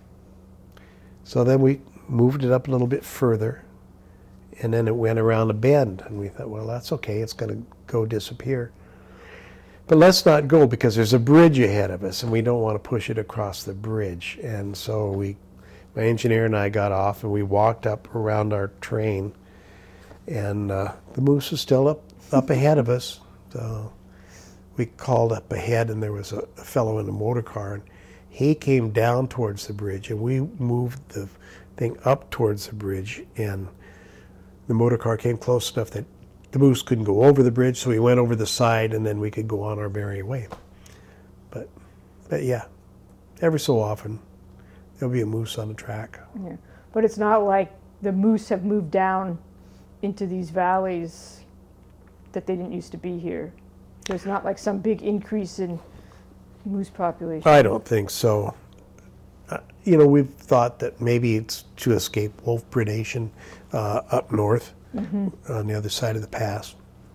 so then we moved it up a little bit further, and then it went around a bend, and we thought, well, that's okay, it's gonna go disappear. But let's not go because there's a bridge ahead of us and we don't want to push it across the bridge. And so we, my engineer and I got off and we walked up around our train, and uh, the moose was still up, up ahead of us. So we called up ahead and there was a, a fellow in a motor car, and he came down towards the bridge and we moved the thing up towards the bridge, and the motor car came close enough that the moose couldn't go over the bridge, so we went over the side, and then we could go on our merry way. But, but yeah, every so often there'll be a moose on the track. Yeah. But it's not like the moose have moved down into these valleys that they didn't used to be here. There's not like some big increase in moose population. I don't think so. Uh, you know, we've thought that maybe it's to escape wolf predation uh, up north. Mm-hmm. On the other side of the pass.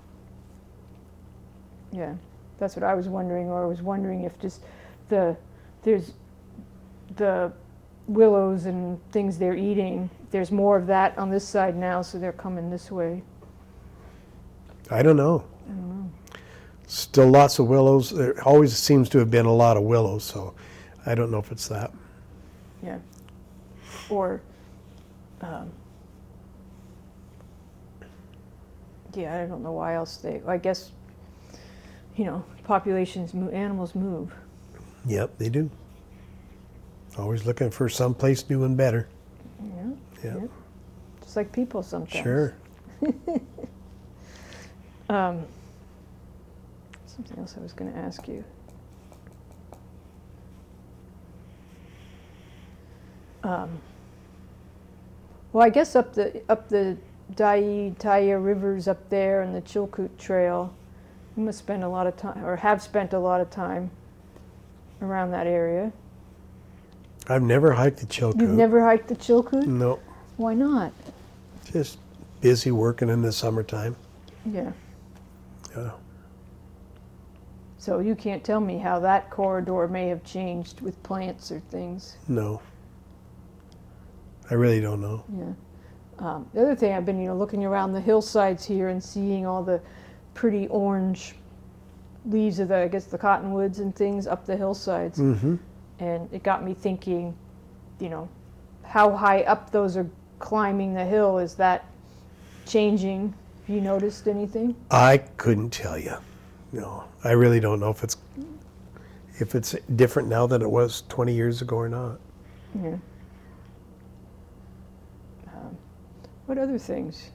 Yeah, that's what I was wondering, or I was wondering if just the, there's the willows and things they're eating, there's more of that on this side now, so they're coming this way. I don't know. I don't know. Still lots of willows. There always seems to have been a lot of willows, so I don't know if it's that. Yeah. Or, um, Yeah, I don't know why else they. I guess, you know, populations move, animals move. Yep, they do. Always looking for someplace new and better. Yeah. Yep. Yeah. Just like people sometimes. Sure. um, something else I was going to ask you. Um, well, I guess up the up the Dai Taya rivers up there and the Chilkoot Trail, you must spend a lot of time, or have spent a lot of time around that area. I've never hiked the Chilkoot. You've never hiked the Chilkoot? No. Why not? Just busy working in the summertime. Yeah. Yeah. So you can't tell me how that corridor may have changed with plants or things. No. I really don't know. Yeah. Um, the other thing, I've been, you know, looking around the hillsides here and seeing all the pretty orange leaves of the, I guess, the cottonwoods and things up the hillsides. Mm-hmm. And it got me thinking, you know, how high up those are climbing the hill. Is that changing? Have you noticed anything? I couldn't tell you. No, I really don't know if it's if it's different now than it was twenty years ago or not. Yeah. Um, what other things?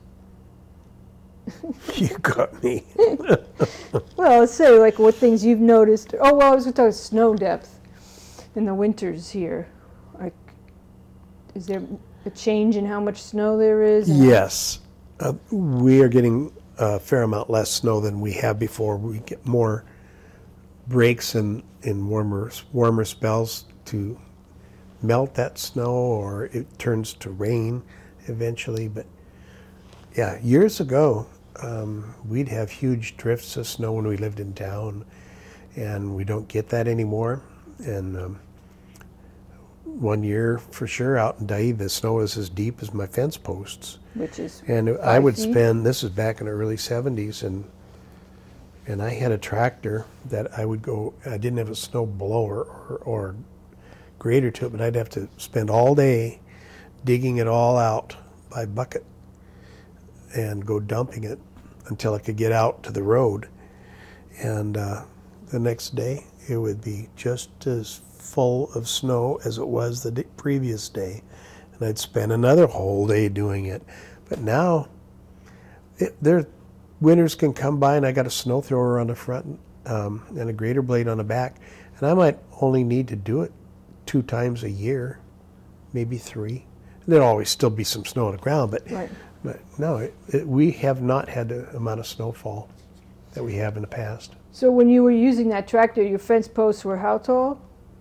You got me. Well, let's say like what things you've noticed. Oh, well, I was going to talk snow depth in the winters here. Like, is there a change in how much snow there is? Yes, uh, we are getting a fair amount less snow than we have before. We get more breaks in, in warmer warmer spells to melt that snow, or it turns to rain eventually. But yeah, years ago, um, we'd have huge drifts of snow when we lived in town, and we don't get that anymore. And um, one year, for sure, out in Dai, the snow is as deep as my fence posts. Which is And I would feet? spend, this is back in the early seventies, and and I had a tractor that I would go, I didn't have a snow blower or, or grader to it, but I'd have to spend all day digging it all out by bucket and go dumping it until I could get out to the road. And uh, the next day, it would be just as full of snow as it was the d- previous day. And I'd spend another whole day doing it. But now, it, there, winters can come by and I got a snow thrower on the front um, and a grader blade on the back. And I might only need to do it two times a year, maybe three. There'll always still be some snow on the ground, but, Right. but no, it, it, we have not had the amount of snowfall that we have in the past. So when you were using that tractor, your fence posts were how tall?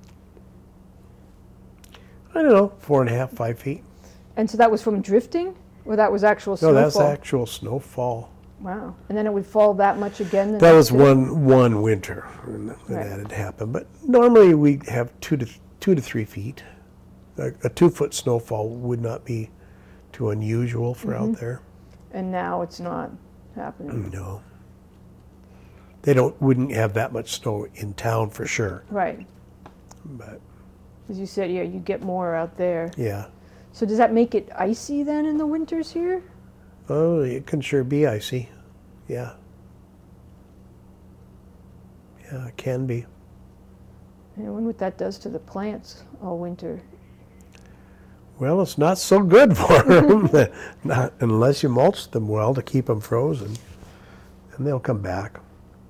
I don't know, four and a half, five feet. And so that was from drifting? Or that was actual No, snowfall? that's actual snowfall. Wow. And then it would fall that much again? The That next was day? one one winter when Right. that had happened. But normally we have two to two to three feet. A, a two foot snowfall would not be too unusual for Mm-hmm. out there. And now it's not happening. No, they don't wouldn't have that much snow in town for sure. Right. But As you said, yeah, you get more out there. yeah, So does that make it icy then in the winters here? oh, it can sure be icy. Yeah, yeah, it can be. I wonder what that does to the plants all winter. Well, it's not so good for them, not unless you mulch them well to keep them frozen, and they'll come back.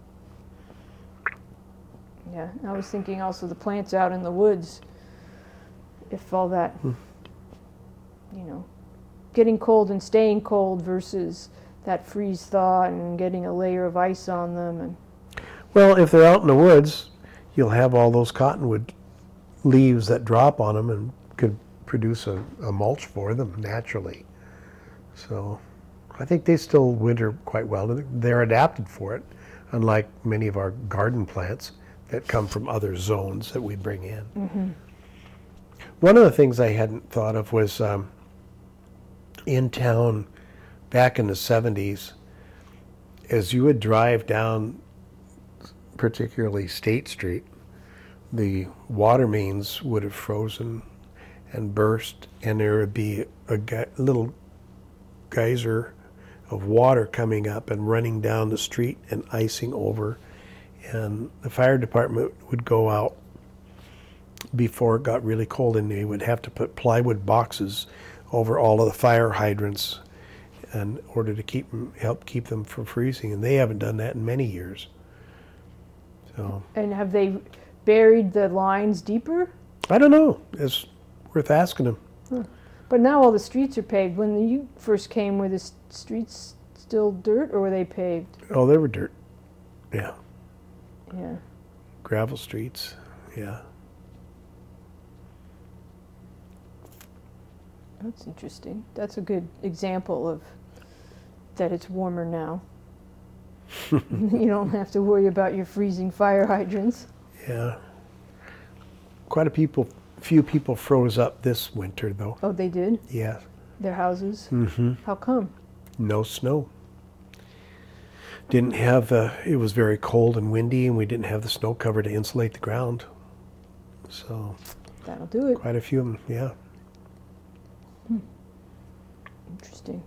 Yeah, I was thinking also the plants out in the woods, if all that, Hmm. you know, getting cold and staying cold versus that freeze thaw and getting a layer of ice on them. And Well, if they're out in the woods, you'll have all those cottonwood leaves that drop on them and could produce a, a mulch for them naturally. So I think they still winter quite well. They're adapted for it, unlike many of our garden plants that come from other zones that we bring in. mm-hmm. One of the things I hadn't thought of was um, in town back in the seventies, as you would drive down particularly State Street, the water mains would have frozen and burst, and there would be a ge- little geyser of water coming up and running down the street and icing over. And the fire department would go out before it got really cold, and they would have to put plywood boxes over all of the fire hydrants in order to keep them, help keep them from freezing. And they haven't done that in many years. So And have they buried the lines deeper? I don't know. It's worth asking them. Huh. But now all the streets are paved. When you first came, were the s- streets still dirt, or were they paved? Oh, they were dirt. Yeah. Yeah. Gravel streets. Yeah. That's interesting. That's a good example of that it's warmer now. You don't have to worry about your freezing fire hydrants. Yeah. Quite a people, few people froze up this winter, though. Oh, they did? Yeah. Their houses? Mm-hmm. How come? No snow. Didn't have the, it was very cold and windy, and we didn't have the snow cover to insulate the ground. So That'll do it. quite a few of them, yeah. Interesting.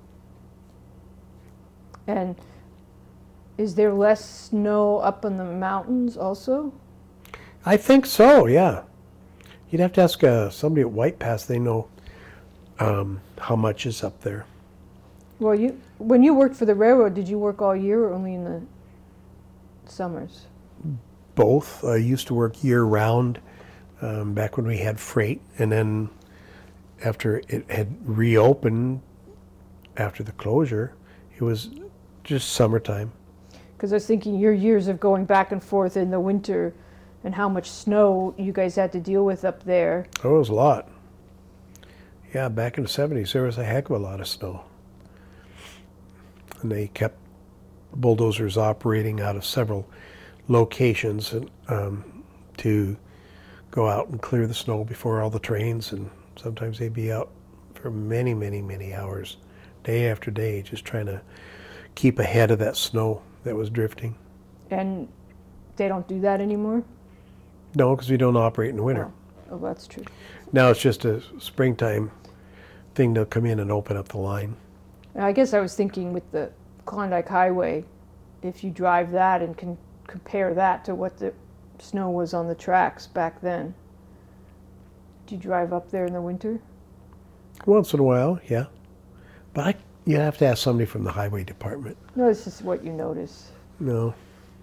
And is there less snow up in the mountains also? I think so, yeah. You'd have to ask uh, somebody at White Pass. They know um, how much is up there. Well, you when you worked for the railroad, did you work all year or only in the summers? Both. I used to work year-round um, back when we had freight, and then after it had reopened after the closure, it was just summertime. Because I was thinking your years of going back and forth in the winter and how much snow you guys had to deal with up there. Oh, it was a lot. Yeah, back in the seventies, there was a heck of a lot of snow. And they kept bulldozers operating out of several locations and, um, to go out and clear the snow before all the trains, and sometimes they'd be out for many, many, many hours, day after day, just trying to keep ahead of that snow that was drifting. And they don't do that anymore? No, because we don't operate in the winter. Oh, oh, that's true. Now it's just a springtime thing. They'll come in and open up the line. I guess I was thinking with the Klondike Highway, if you drive that and can compare that to what the snow was on the tracks back then. Do you drive up there in the winter? Once in a while, yeah. But I, you have to ask somebody from the highway department. No, it's just what you notice. No.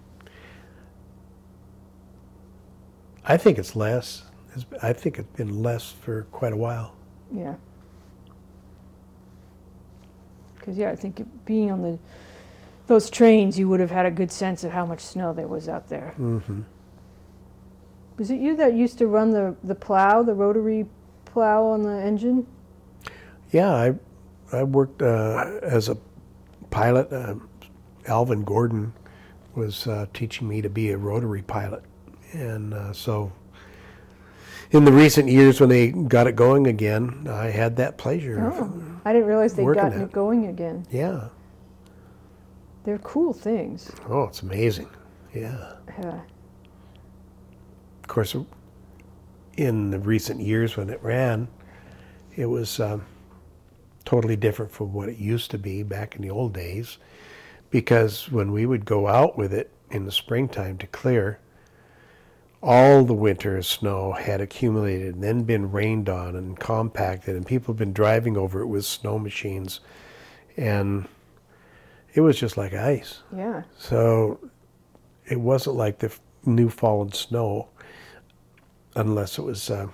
I think it's less. It's, I think it's been less for quite a while. Yeah. Because, yeah, I think it, being on the those trains, you would have had a good sense of how much snow there was out there. Mm-hmm. Was it you that used to run the, the plow, the rotary plow on the engine? Yeah, I I worked uh, as a pilot. Uh, Alvin Gordon was uh, teaching me to be a rotary pilot. And uh, so in the recent years when they got it going again, I had that pleasure. Oh, of I didn't realize they'd working gotten it. it going again. Yeah. They're cool things. Oh, it's amazing. Yeah. Yeah. Of course, in the recent years when it ran, it was um, totally different from what it used to be back in the old days, because when we would go out with it in the springtime to clear, all the winter snow had accumulated and then been rained on and compacted, and people have been driving over it with snow machines, and it was just like ice. Yeah. So it wasn't like the f- new fallen snow, unless it was uh,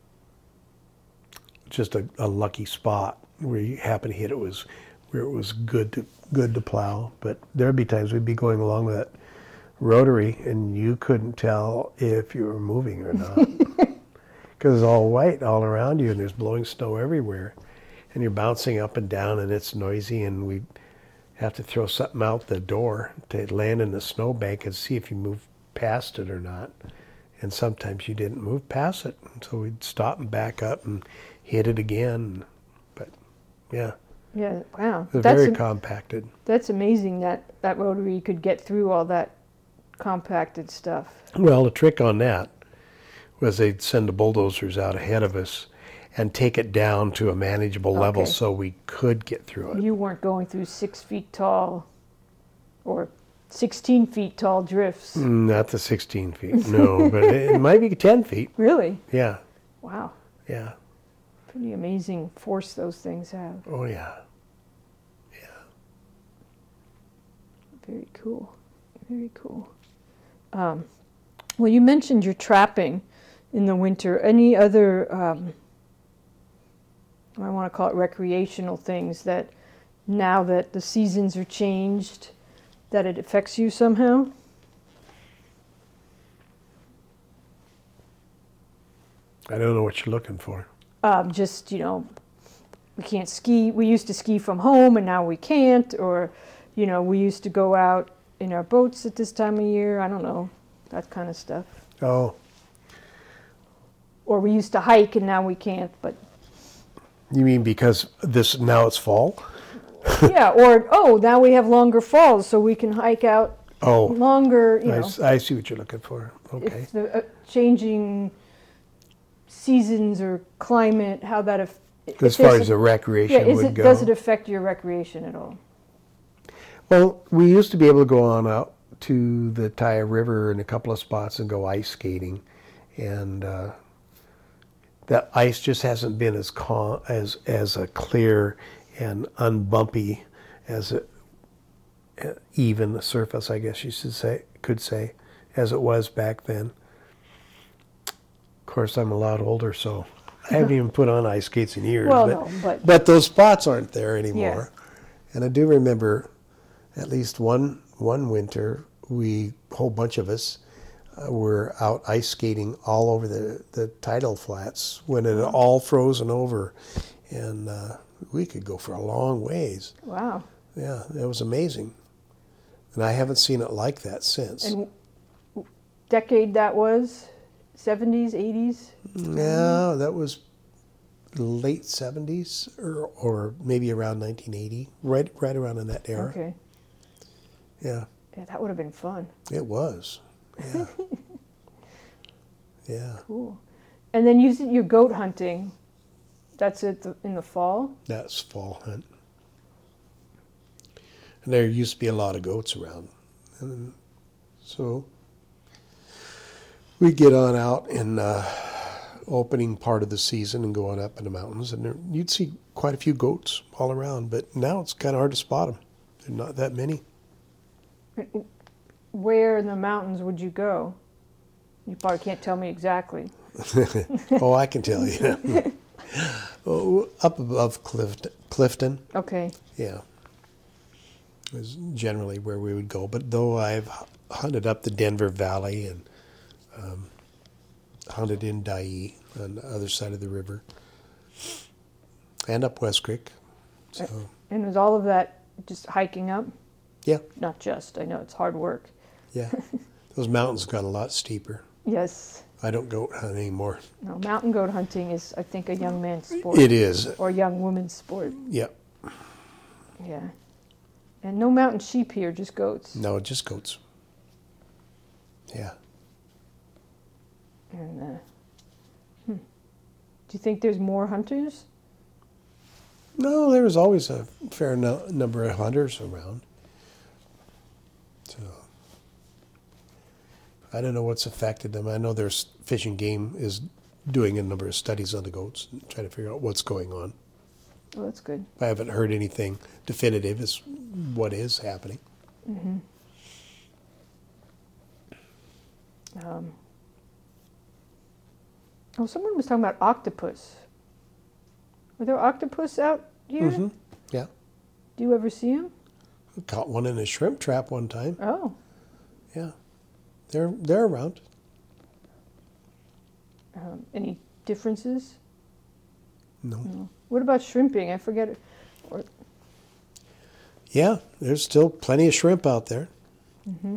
just a, a lucky spot where you happen to hit it was where it was good to good to plow. But there'd be times we'd be going along with that rotary and you couldn't tell if you were moving or not, because it's all white all around you and there's blowing snow everywhere, and you're bouncing up and down and it's noisy, and we have to throw something out the door to land in the snowbank and see if you move past it or not. And sometimes you didn't move past it, so we'd stop and back up and hit it again. But yeah, Yeah. Wow. it was That's very am- compacted. That's amazing that that rotary could get through all that compacted stuff. Well, the trick on that was they'd send the bulldozers out ahead of us, and take it down to a manageable level Okay. so we could get through it. You weren't going through six feet tall or sixteen feet tall drifts. Mm, Not the sixteen feet, no, but it, it might be ten feet. Really? Yeah, Wow. yeah. Pretty amazing force those things have. Oh, yeah. Very cool. Very cool. Um, well, you mentioned you're trapping in the winter. Any other, um, I want to call it recreational things that now that the seasons are changed, that it affects you somehow? I don't know what you're looking for. Um, just, you know, we can't ski. We used to ski from home and now we can't. Or, you know, we used to go out in our boats at this time of year. I don't know, that kind of stuff. Oh, Or we used to hike and now we can't. But you mean because this now it's fall? yeah, or, oh, now we have longer falls so we can hike out Oh, longer, you I, know. s- I see what you're looking for. Okay. If the uh, changing seasons or climate, how that affects. As far as the recreation yeah, is would it, go. does it affect your recreation at all? Well, we used to be able to go on out to the Taya River in a couple of spots and go ice skating, and uh, that ice just hasn't been as calm, as as a clear and unbumpy as it uh, even surface, I guess you should say, could say, as it was back then. Of course, I'm a lot older, so I haven't even put on ice skates in years. Well, but, no, but- but those spots aren't there anymore. And I do remember at least one one winter, we a whole bunch of us uh, were out ice skating all over the, the tidal flats when it had all frozen over, and uh, we could go for a long ways. Wow. Yeah, it was amazing, and I haven't seen it like that since. And w- decade that was? seventies, eighties? Yeah, that was late seventies or or maybe around nineteen eighty, right right around in that era. Okay. Yeah, Yeah, that would have been fun. it was. Yeah. Yeah, Cool. And then you said you're goat hunting. That's it the, in the fall? that's fall hunt. And there used to be a lot of goats around. And so we get on out in uh, opening part of the season and go on up in the mountains, and there, you'd see quite a few goats all around, but now it's kind of hard to spot them. There are not that many. Where in the mountains would you go? You probably can't tell me exactly. Oh, I can tell you. Oh, up above Clifton, Clifton, Okay. yeah, is generally where we would go. But though I've hunted up the Denver Valley and um, hunted in Dyea on the other side of the river, and up West Creek. So And is all of that just hiking up? yeah, Not just. I know it's hard work. yeah, those mountains got a lot steeper. Yes. I don't goat hunt anymore. No, mountain goat hunting is, I think, a young man's sport. It is, Or a young woman's sport. yeah. Yeah. And no mountain sheep here, just goats. No, just goats. Yeah. And uh, hmm. Do you think there's more hunters? No, there was always a fair no- number of hunters around. So I don't know what's affected them. I know there's Fish and Game is doing a number of studies on the goats, and trying to figure out what's going on. Oh, that's good. I haven't heard anything definitive as what is happening. Mm-hmm. Um, oh, someone was talking about octopus. Are there octopus out here? Mm-hmm. Yeah, Do you ever see them? caught one in a shrimp trap one time. Oh. Yeah, they're they're around. Um, any differences? No. No. What about shrimping? I forget it. Or, Yeah, there's still plenty of shrimp out there. mm-hmm.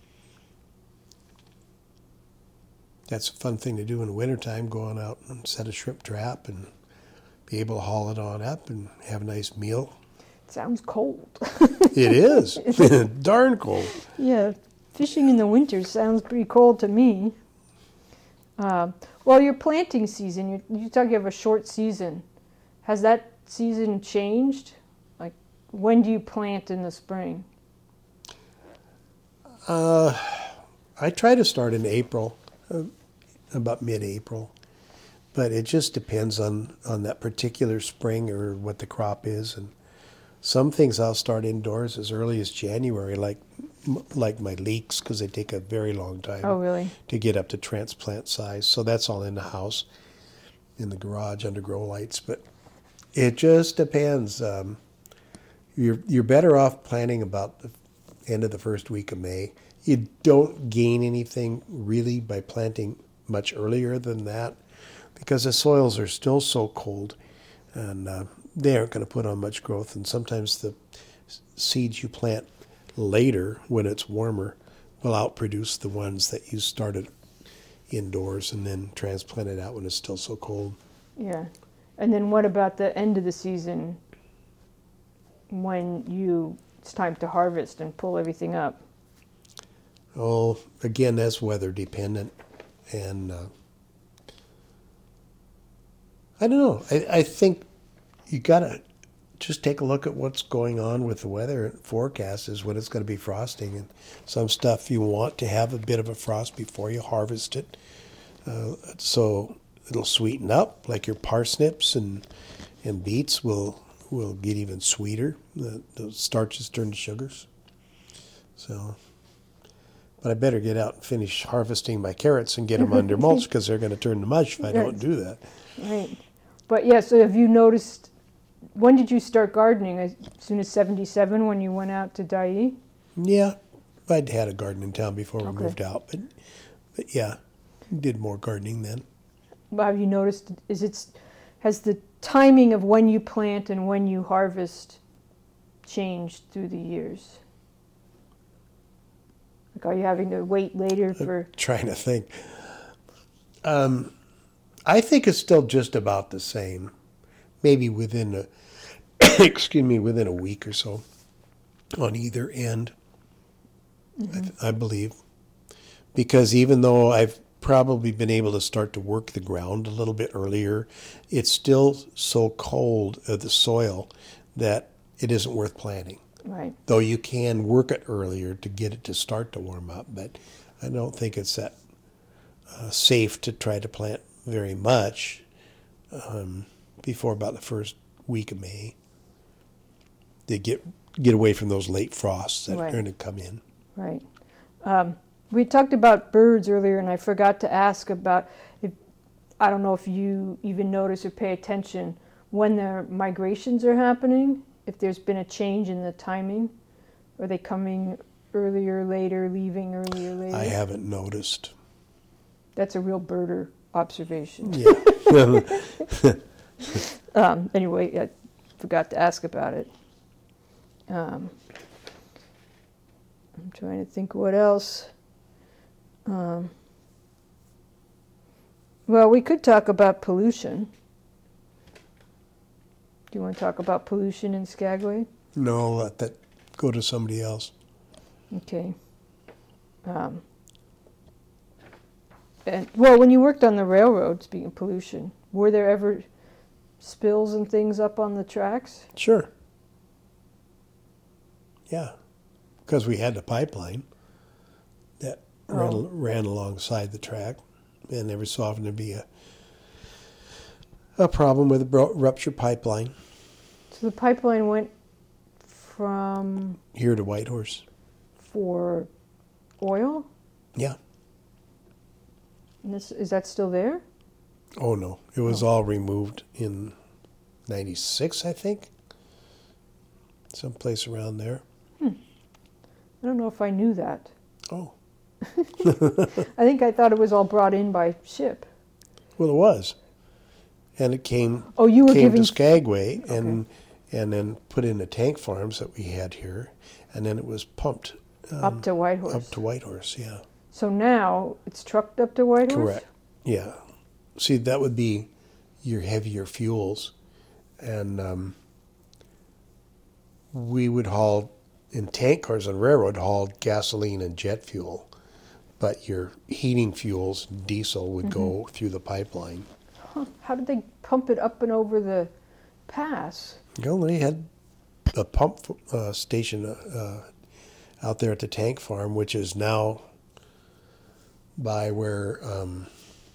That's a fun thing to do in the wintertime, go on out and set a shrimp trap and be able to haul it on up and have a nice meal. Sounds cold. It is. Darn cold. Yeah, fishing in the winter sounds pretty cold to me. Um, well, your planting season, you, you talk you have a short season. Has that season changed? Like, when do you plant in the spring? Uh, I try to start in April, uh, about mid-April, but it just depends on, on that particular spring or what the crop is. And some things I'll start indoors as early as January, like like my leeks, because they take a very long time Oh, really? to get up to transplant size. So that's all in the house, in the garage under grow lights. But it just depends. Um, you're you're better off planting about the end of the first week of May. You don't gain anything really by planting much earlier than that, because the soils are still so cold, and uh, they aren't going to put on much growth. And sometimes the seeds you plant later, when it's warmer, will outproduce the ones that you started indoors and then transplanted out when it's still so cold. Yeah. And then what about the end of the season when you it's time to harvest and pull everything up? Oh, again, that's weather dependent, and uh, I don't know. I, I think you gotta just take a look at what's going on with the weather forecast. Is when it's going to be frosting, and some stuff you want to have a bit of a frost before you harvest it, uh, so it'll sweeten up. Like your parsnips and and beets will will get even sweeter. The, the starches turn to sugars. So. But I better get out and finish harvesting my carrots and get them under mulch, because they're going to turn to mush if I don't do that. Right. But yeah, so have you noticed, when did you start gardening? As soon as seventy-seven, when you went out to Dyea? Yeah, I'd had a garden in town before we Okay. moved out, but, but yeah, did more gardening then. But have you noticed, is it, has the timing of when you plant and when you harvest changed through the years? Like, are you having to wait later for... I'm trying to think. Um, I think it's still just about the same. Maybe within a, excuse me, within a week or so on either end, mm-hmm. I, th- I believe. Because even though I've probably been able to start to work the ground a little bit earlier, it's still so cold of the soil that it isn't worth planting. Right. Though you can work it earlier to get it to start to warm up, but I don't think it's that uh, safe to try to plant very much um, before about the first week of May. They get get away from those late frosts that Right. are going to come in. Right. Um, we talked about birds earlier, and I forgot to ask about, if I don't know if you even notice or pay attention when their migrations are happening, if there's been a change in the timing. Are they coming earlier, later, leaving earlier, later? I haven't noticed. That's a real birder observation. Yeah. um, anyway, I forgot to ask about it. Um, I'm trying to think what else. Um, well, we could talk about pollution. Do you want to talk about pollution in Skagway? No, let that go to somebody else. Okay. Um, and well, when you worked on the railroad, speaking of pollution, were there ever spills and things up on the tracks? Sure. Yeah, because we had the pipeline that Oh. ran, ran alongside the track, and every so often there'd be a a problem with a bro- ruptured pipeline So the pipeline went from here to Whitehorse. for oil? Yeah. And this, is that still there? Oh no, it was Oh. all removed in ninety-six, I think. Someplace around there. I don't know if I knew that. Oh, I think I thought it was all brought in by ship. well, it was, and it came Oh, you were came giving to Skagway and and then put in the tank farms that we had here, and then it was pumped um, up to Whitehorse. up to Whitehorse. Yeah, So now it's trucked up to Whitehorse? correct. Yeah, see, that would be your heavier fuels, and um, we would haul in tank cars on railroad hauled gasoline and jet fuel. but your heating fuels, diesel, would Mm-hmm. go through the pipeline. Huh. How did they pump it up and over the pass? Well, they had a pump uh, station uh, out there at the tank farm, which is now by where um,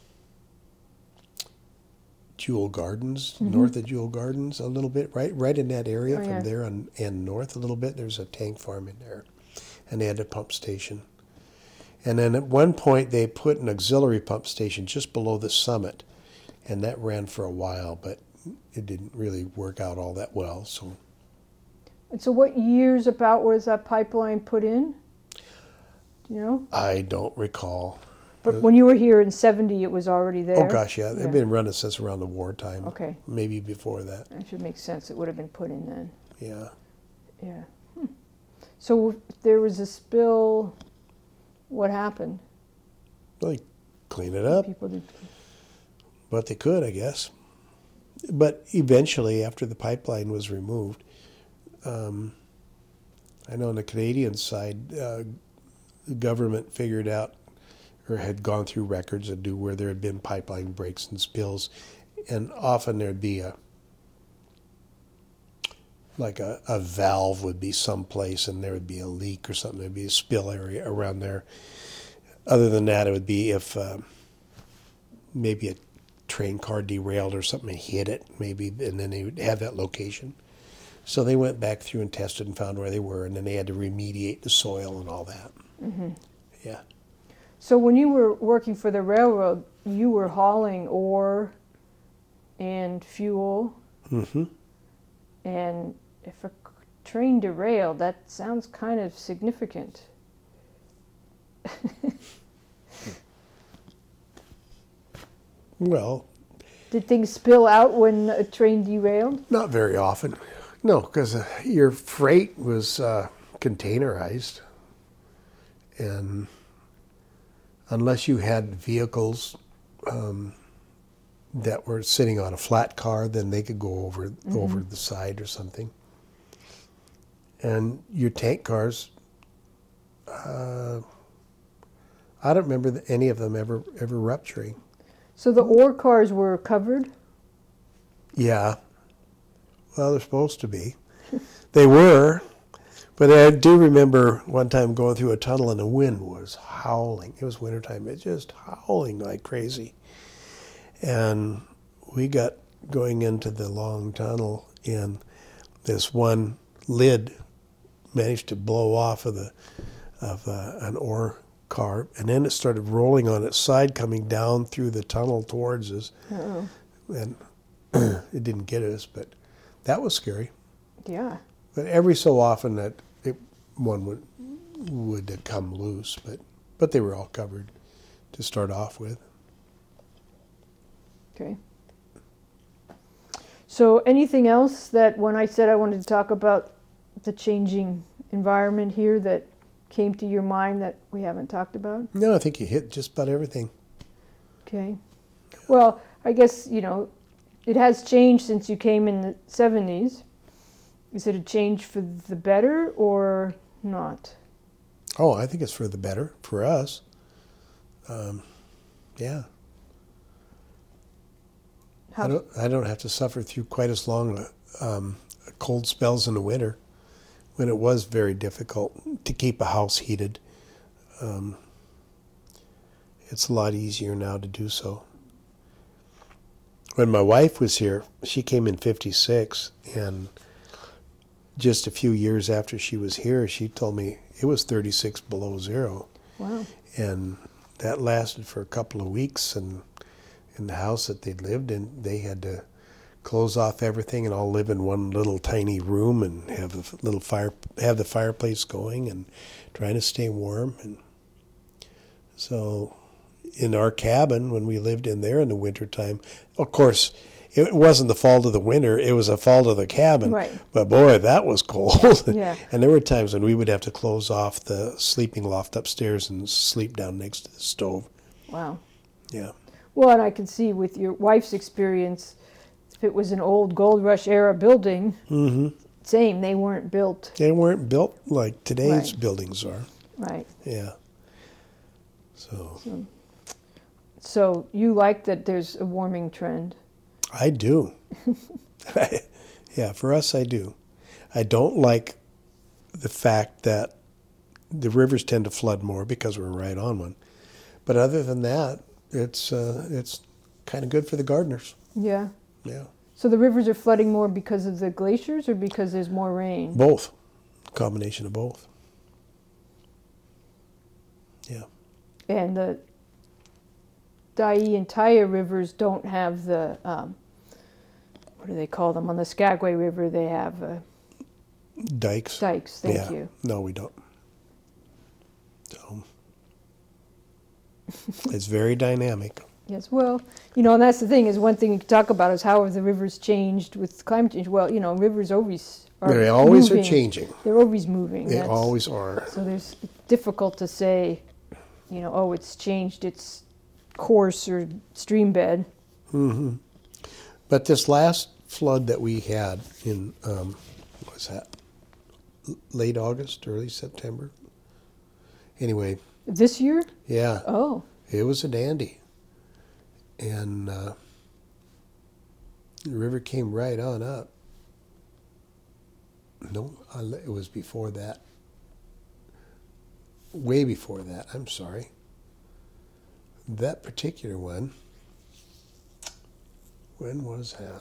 Jewel Gardens, Mm-hmm. north of Jewel Gardens, a little bit, right, right in that area Oh, from yeah. there and, and north a little bit. There's a tank farm in there, and they had a pump station. And then at one point they put an auxiliary pump station just below the summit, and that ran for a while, but it didn't really work out all that well. So And so what years about was that pipeline put in? Do you know? I don't recall. But when you were here in seventy, it was already there? Oh gosh, yeah, they've been running since around the wartime. Okay. Maybe before that. That should make sense. It would have been put in then. Yeah. Yeah. Hmm. So if there was a spill, what happened? Like clean it up, People did. but they could, I guess. But eventually, after the pipeline was removed, um, I know on the Canadian side, uh, the government figured out or had gone through records and knew where there had been pipeline breaks and spills, and often there'd be a like a, a valve would be someplace and there would be a leak or something. There'd be a spill area around there. Other than that, it would be if um, maybe a train car derailed or something and hit it, maybe, and then they would have that location. So they went back through and tested and found where they were, and then they had to remediate the soil and all that. Mm-hmm. Yeah. So when you were working for the railroad, you were hauling ore and fuel, Mm-hmm. and if a train derailed, that sounds kind of significant. Well, Did things spill out when a train derailed? not very often. No, because uh, your freight was uh, containerized, and unless you had vehicles um, that were sitting on a flat car, then they could go over Mm-hmm. over the side or something. And your tank cars, uh, I don't remember th- any of them ever ever rupturing. So the ore cars were covered? Yeah. Well, they're supposed to be. They were. But I do remember one time going through a tunnel and the wind was howling. It was wintertime. It was just howling like crazy. And we got going into the long tunnel, and this one lid managed to blow off of the of uh, an ore car, and then it started rolling on its side, coming down through the tunnel towards us. Uh-oh. And it didn't get us, but that was scary. Yeah. But every so often that it, one would would come loose, but but they were all covered to start off with. Okay. So anything else that when I said I wanted to talk about the changing environment here that came to your mind that we haven't talked about? No, I think you hit just about everything. Okay. Well, I guess, you know, it has changed since you came in the seventies. Is it a change for the better or not? Oh, I think it's for the better for us. Um, yeah, How, I don't. I don't have to suffer through quite as long um, cold spells in the winter, when it was very difficult to keep a house heated. Um, it's a lot easier now to do so. When my wife was here, she came in fifty-six, and just a few years after she was here, she told me it was thirty-six below zero. wow. And that lasted for a couple of weeks, and in the house that they lived in, they had to close off everything and all live in one little tiny room and have a little fire, have the fireplace going and trying to stay warm. And so in our cabin, when we lived in there in the wintertime, of course, it wasn't the fault of the winter, it was a fault of the cabin. Right. But boy, that was cold. Yeah. And there were times when we would have to close off the sleeping loft upstairs and sleep down next to the stove. Wow. Yeah. Well, and I can see with your wife's experience, if it was an old gold rush era building, Mm-hmm. same, they weren't built. They weren't built like today's Right. buildings are. Right. Yeah. So So, so you like that there's a warming trend? I do. Yeah, for us, I do. I don't like the fact that the rivers tend to flood more because we're right on one. But other than that, it's uh, it's kind of good for the gardeners. Yeah. Yeah, So the rivers are flooding more because of the glaciers or because there's more rain? both. Combination of both. Yeah. And the Dyea and Taya rivers don't have the, um, what do they call them? On the Skagway River, they have uh, Dikes. dikes. Thank yeah. you. No, we don't. So it's very dynamic. Yes, well, you know, and that's the thing, is one thing you can talk about is how have the rivers changed with climate change. Well, you know, rivers always are They always moving. are changing. They're always moving. They That's- always are. So there's, it's difficult to say, you know, oh, it's changed its course or stream bed. hmm But this last flood that we had in, um, what was that, L- late August, early September? Anyway, This year? yeah, Oh, it was a dandy. And uh, the river came right on up. No, I le- it was before that. Way before that, I'm sorry. That particular one, when was that?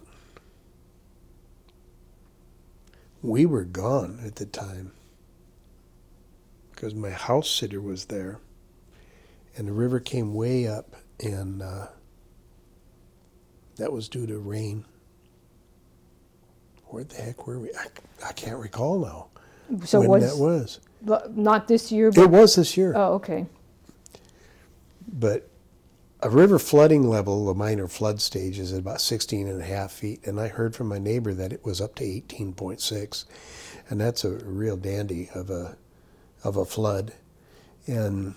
We were gone at the time because my house sitter was there, and the river came way up, and uh, that was due to rain. Where the heck were we? I, I can't recall now so when was, that was. not this year, It but, was this year. oh, okay. But a river flooding level, a minor flood stage, is at about sixteen and a half feet. And I heard from my neighbor that it was up to eighteen point six. And that's a real dandy of a of a flood. And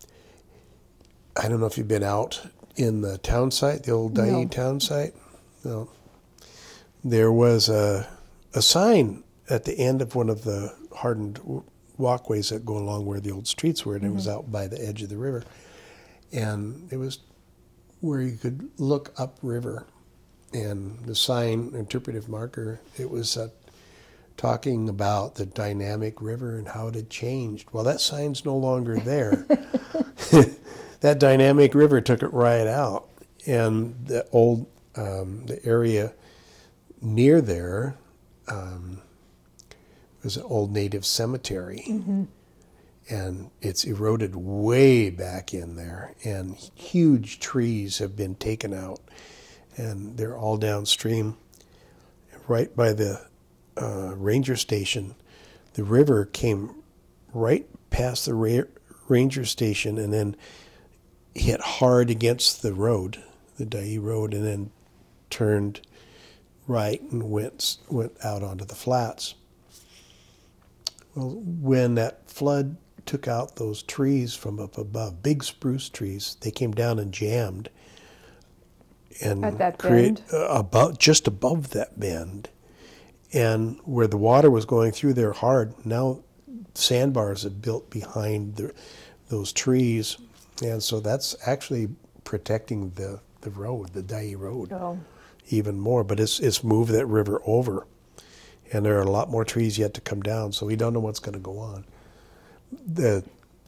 I don't know if you've been out in the town site, the old Dyea No. town site. No. There was a, a sign at the end of one of the hardened w- walkways that go along where the old streets were, and it was out by the edge of the river. And it was where you could look upriver. And the sign, interpretive marker, it was uh, talking about the dynamic river and how it had changed. Well, that sign's no longer there. That dynamic river took it right out. And the old, um, the area near there um, was an old native cemetery. Mm-hmm. And it's eroded way back in there, and huge trees have been taken out, and they're all downstream. Right by the uh, ranger station, the river came right past the ra- ranger station and then hit hard against the road, the Dyea Road, and then turned right and went went out onto the flats. Well, when that flood took out those trees from up above, big spruce trees, they came down and jammed. And At that create, bend? uh, above, just above that bend. And where the water was going through there hard, now sandbars have built behind the, those trees. And so that's actually protecting the, the road, the Dyea Road, Oh, even more. But it's, it's moved that river over. And there are a lot more trees yet to come down, so we don't know what's going to go on. The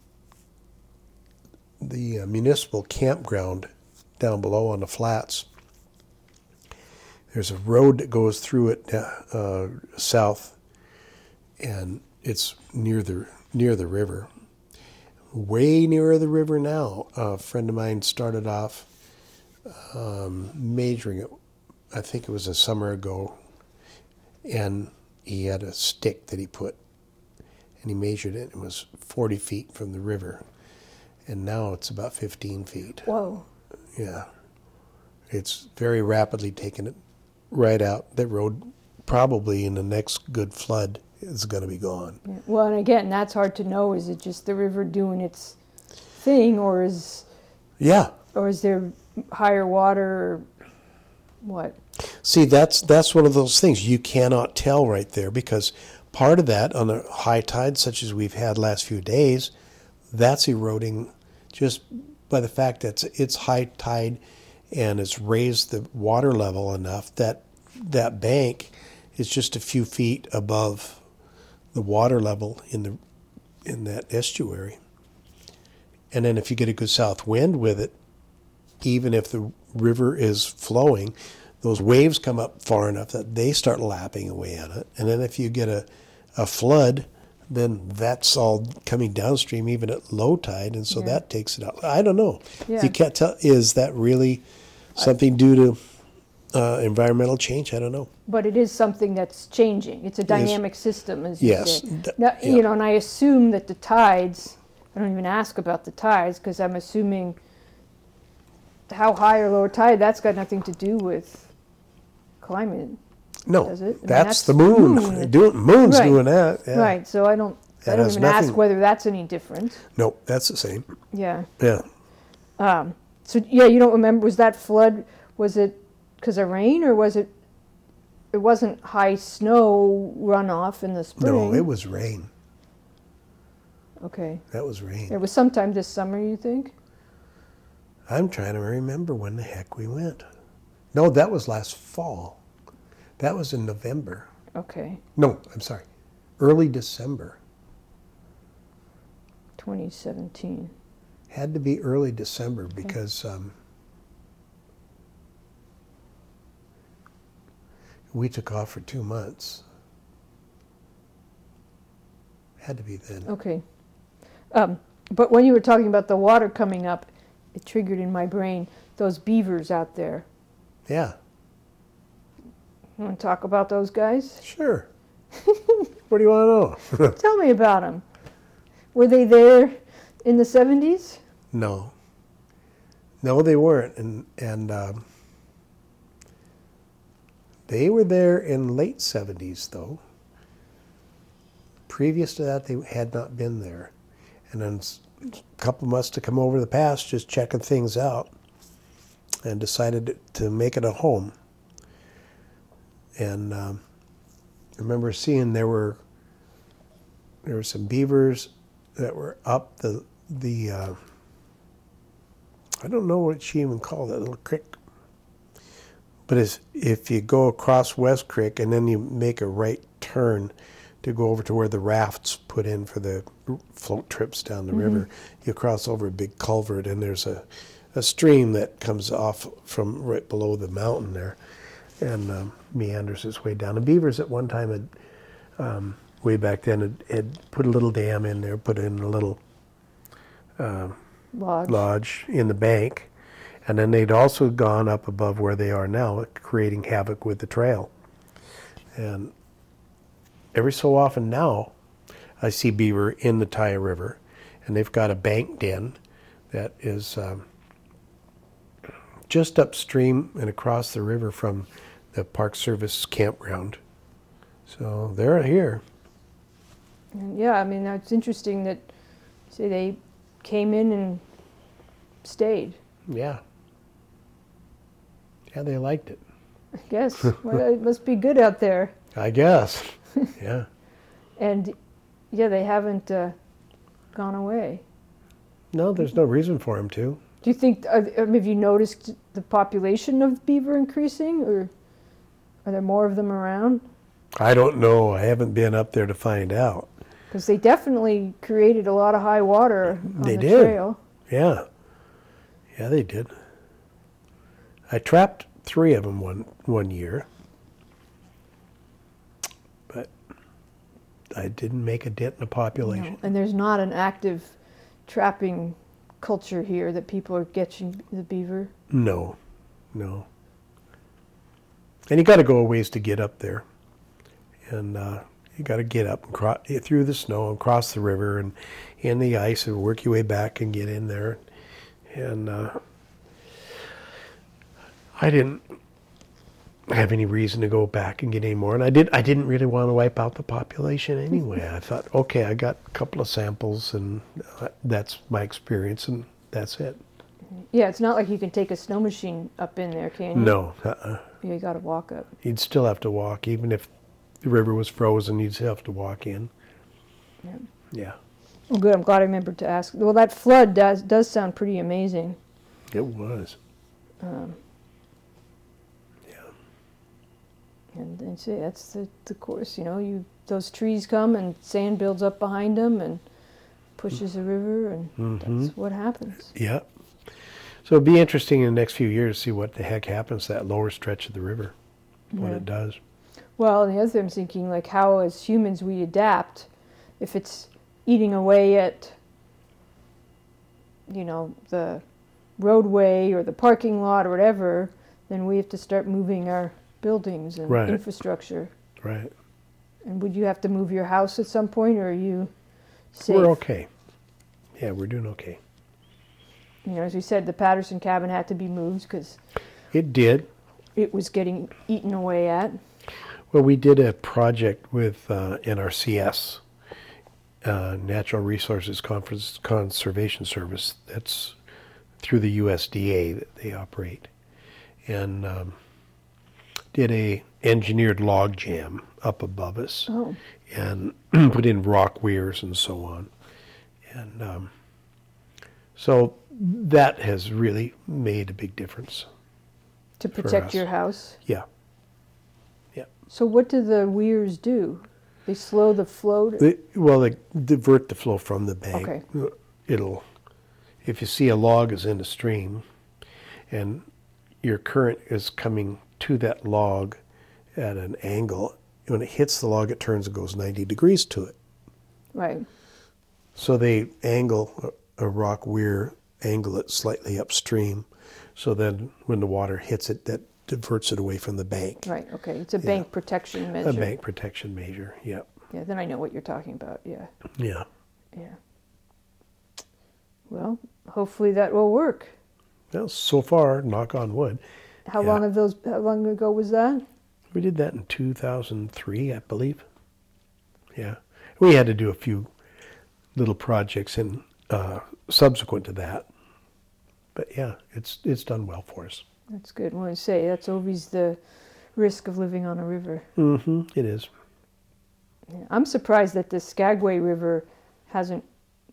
the uh, municipal campground down below on the flats, there's a road that goes through it uh, south, and it's near the near the river. Way nearer the river now. A friend of mine started off um, measuring it, I think it was a summer ago, and he had a stick that he put, and he measured it. It was forty feet from the river, and now it's about fifteen feet. whoa. Yeah, it's very rapidly taking it right out. That road, probably in the next good flood, is going to be gone. Yeah. Well, and again, that's hard to know. Is it just the river doing its thing, or is Yeah. or is there higher water, or what? See, that's that's one of those things you cannot tell right there, because part of that on a high tide such as we've had last few days, that's eroding just by the fact that it's, it's high tide and it's raised the water level enough that that bank is just a few feet above the water level in the in that estuary. And then if you get a good south wind with it, even if the river is flowing, those waves come up far enough that they start lapping away at it. And then if you get a, a flood, then that's all coming downstream even at low tide, and so yeah. that takes it out. I don't know. Yeah. You can't tell. Is that really something due to uh, environmental change? I don't know. But it is something that's changing. It's a dynamic system, as you yes. say. Th- now, yeah. You know, and I assume that the tides, I don't even ask about the tides, because I'm assuming how high or low tide, that's got nothing to do with climate. No, does it? I mean, that's, that's the moon. moon. Doing, moon's right. doing that. Yeah. Right, so I don't, that I don't even nothing. ask whether that's any different. No, that's the same. Yeah. Yeah. Um, so, yeah, you don't remember, was that flood, was it because of rain, or was it, it wasn't high snow runoff in the spring? No, it was rain. Okay. That was rain. It was sometime this summer, you think? I'm trying to remember when the heck we went. No, that was last fall. That was in November. Okay. No, I'm sorry. Early December. twenty seventeen. Had to be early December because um, we took off for two months. Had to be then. Okay. Um, but when you were talking about the water coming up, it triggered in my brain those beavers out there. Yeah. You want to talk about those guys? Sure. What do you want to know? Tell me about them. Were they there in the seventies? No. No, they weren't. And, and um, they were there in late seventies, though. Previous to that, they had not been there. And then a couple must have come over the pass just checking things out and decided to make it a home. And um, I remember seeing there were there were some beavers that were up the the uh, I don't know what you even call that little creek, but it's, if you go across West Creek and then you make a right turn to go over to where the rafts put in for the float trips down the mm-hmm. river, you cross over a big culvert and there's a, a stream that comes off from right below the mountain there and um, meanders its way down. The beavers at one time had, um, way back then, had, had put a little dam in there, put in a little uh, lodge. lodge in the bank, and then they'd also gone up above where they are now, creating havoc with the trail. And every so often now, I see beaver in the Taya River, and they've got a bank den that is um, just upstream and across the river from the Park Service campground. So they're here. Yeah, I mean, it's interesting that, say, they came in and stayed. Yeah. Yeah, they liked it. I guess. Well, it must be good out there. I guess. Yeah. And, yeah, they haven't uh, gone away. No, there's no reason for them to. Do you think, uh, have you noticed the population of beaver increasing, or are there more of them around? I don't know. I haven't been up there to find out. Because they definitely created a lot of high water on they the did. trail. Yeah. Yeah, they did. I trapped three of them one, one year. But I didn't make a dent in the population. No. And there's not an active trapping culture here that people are catching the beaver? No, no. And you got to go a ways to get up there. And uh, you got to get up and cro- through the snow and cross the river and in the ice and work your way back and get in there. And uh, I didn't have any reason to go back and get any more. And I did. I didn't really want to wipe out the population anyway. I thought, okay, I got a couple of samples, and uh, that's my experience, and that's it. Yeah, it's not like you can take a snow machine up in there, can you? No. Uh-uh. Yeah, you got to walk up. You'd still have to walk, even if the river was frozen. You'd still have to walk in. Yeah. Yeah. Oh, good. I'm glad I remembered to ask. Well, that flood does does sound pretty amazing. It was. Um, Yeah. and and see, that's the the course. You know, you those trees come and sand builds up behind them and pushes the river, and Mm-hmm. that's what happens. Yeah. So it'd be interesting in the next few years to see what the heck happens to that lower stretch of the river when Yeah. it does. Well, and the other thing I'm thinking, like how as humans we adapt, if it's eating away at, you know, the roadway or the parking lot or whatever, then we have to start moving our buildings and Right. infrastructure. Right. And would you have to move your house at some point, or are you safe? We're okay. Yeah, we're doing okay. You know, as we said, the Patterson cabin had to be moved because It did. it was getting eaten away at. Well, we did a project with uh, N R C S, uh, Natural Resources Conference Conservation Service. That's through the U S D A that they operate, and um, did a engineered log jam up above us, Oh, and put in rock weirs and so on, and um, so that has really made a big difference. to protect us. your house. Yeah. So what do the weirs do? They slow the flow? To, They, well, they divert the flow from the bank. Okay. It'll, if you see a log is in a stream, and your current is coming to that log at an angle, when it hits the log, it turns and goes ninety degrees to it. right. So they angle a, a rock weir, angle it slightly upstream, so then when the water hits it, that diverts it away from the bank. Right, okay. It's a Yeah. bank protection measure. A bank protection measure. Yep. Yeah, then I know what you're talking about. Yeah, Yeah. yeah. Well, hopefully that will work. Well, so far, knock on wood. How Yeah. long of those? How long ago was that? We did that in two thousand three, I believe. Yeah. We had to do a few little projects in uh, subsequent to that. But yeah, it's it's done well for us. That's good. I want to say that's always the risk of living on a river. Mm-hmm. It is. Yeah. I'm surprised that the Skagway River hasn't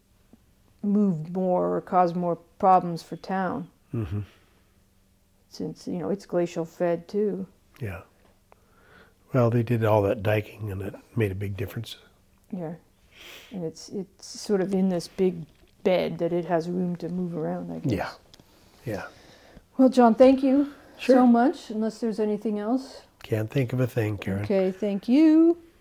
moved more or caused more problems for town, Mm-hmm. since you know it's glacial fed too. Yeah. Well, they did all that diking, and it made a big difference. Yeah, and it's it's sort of in this big bed that it has room to move around, I guess. Yeah. Yeah. Well, John, thank you Sure. so much. Unless there's anything else. Can't think of a thing, Karen. Okay, thank you.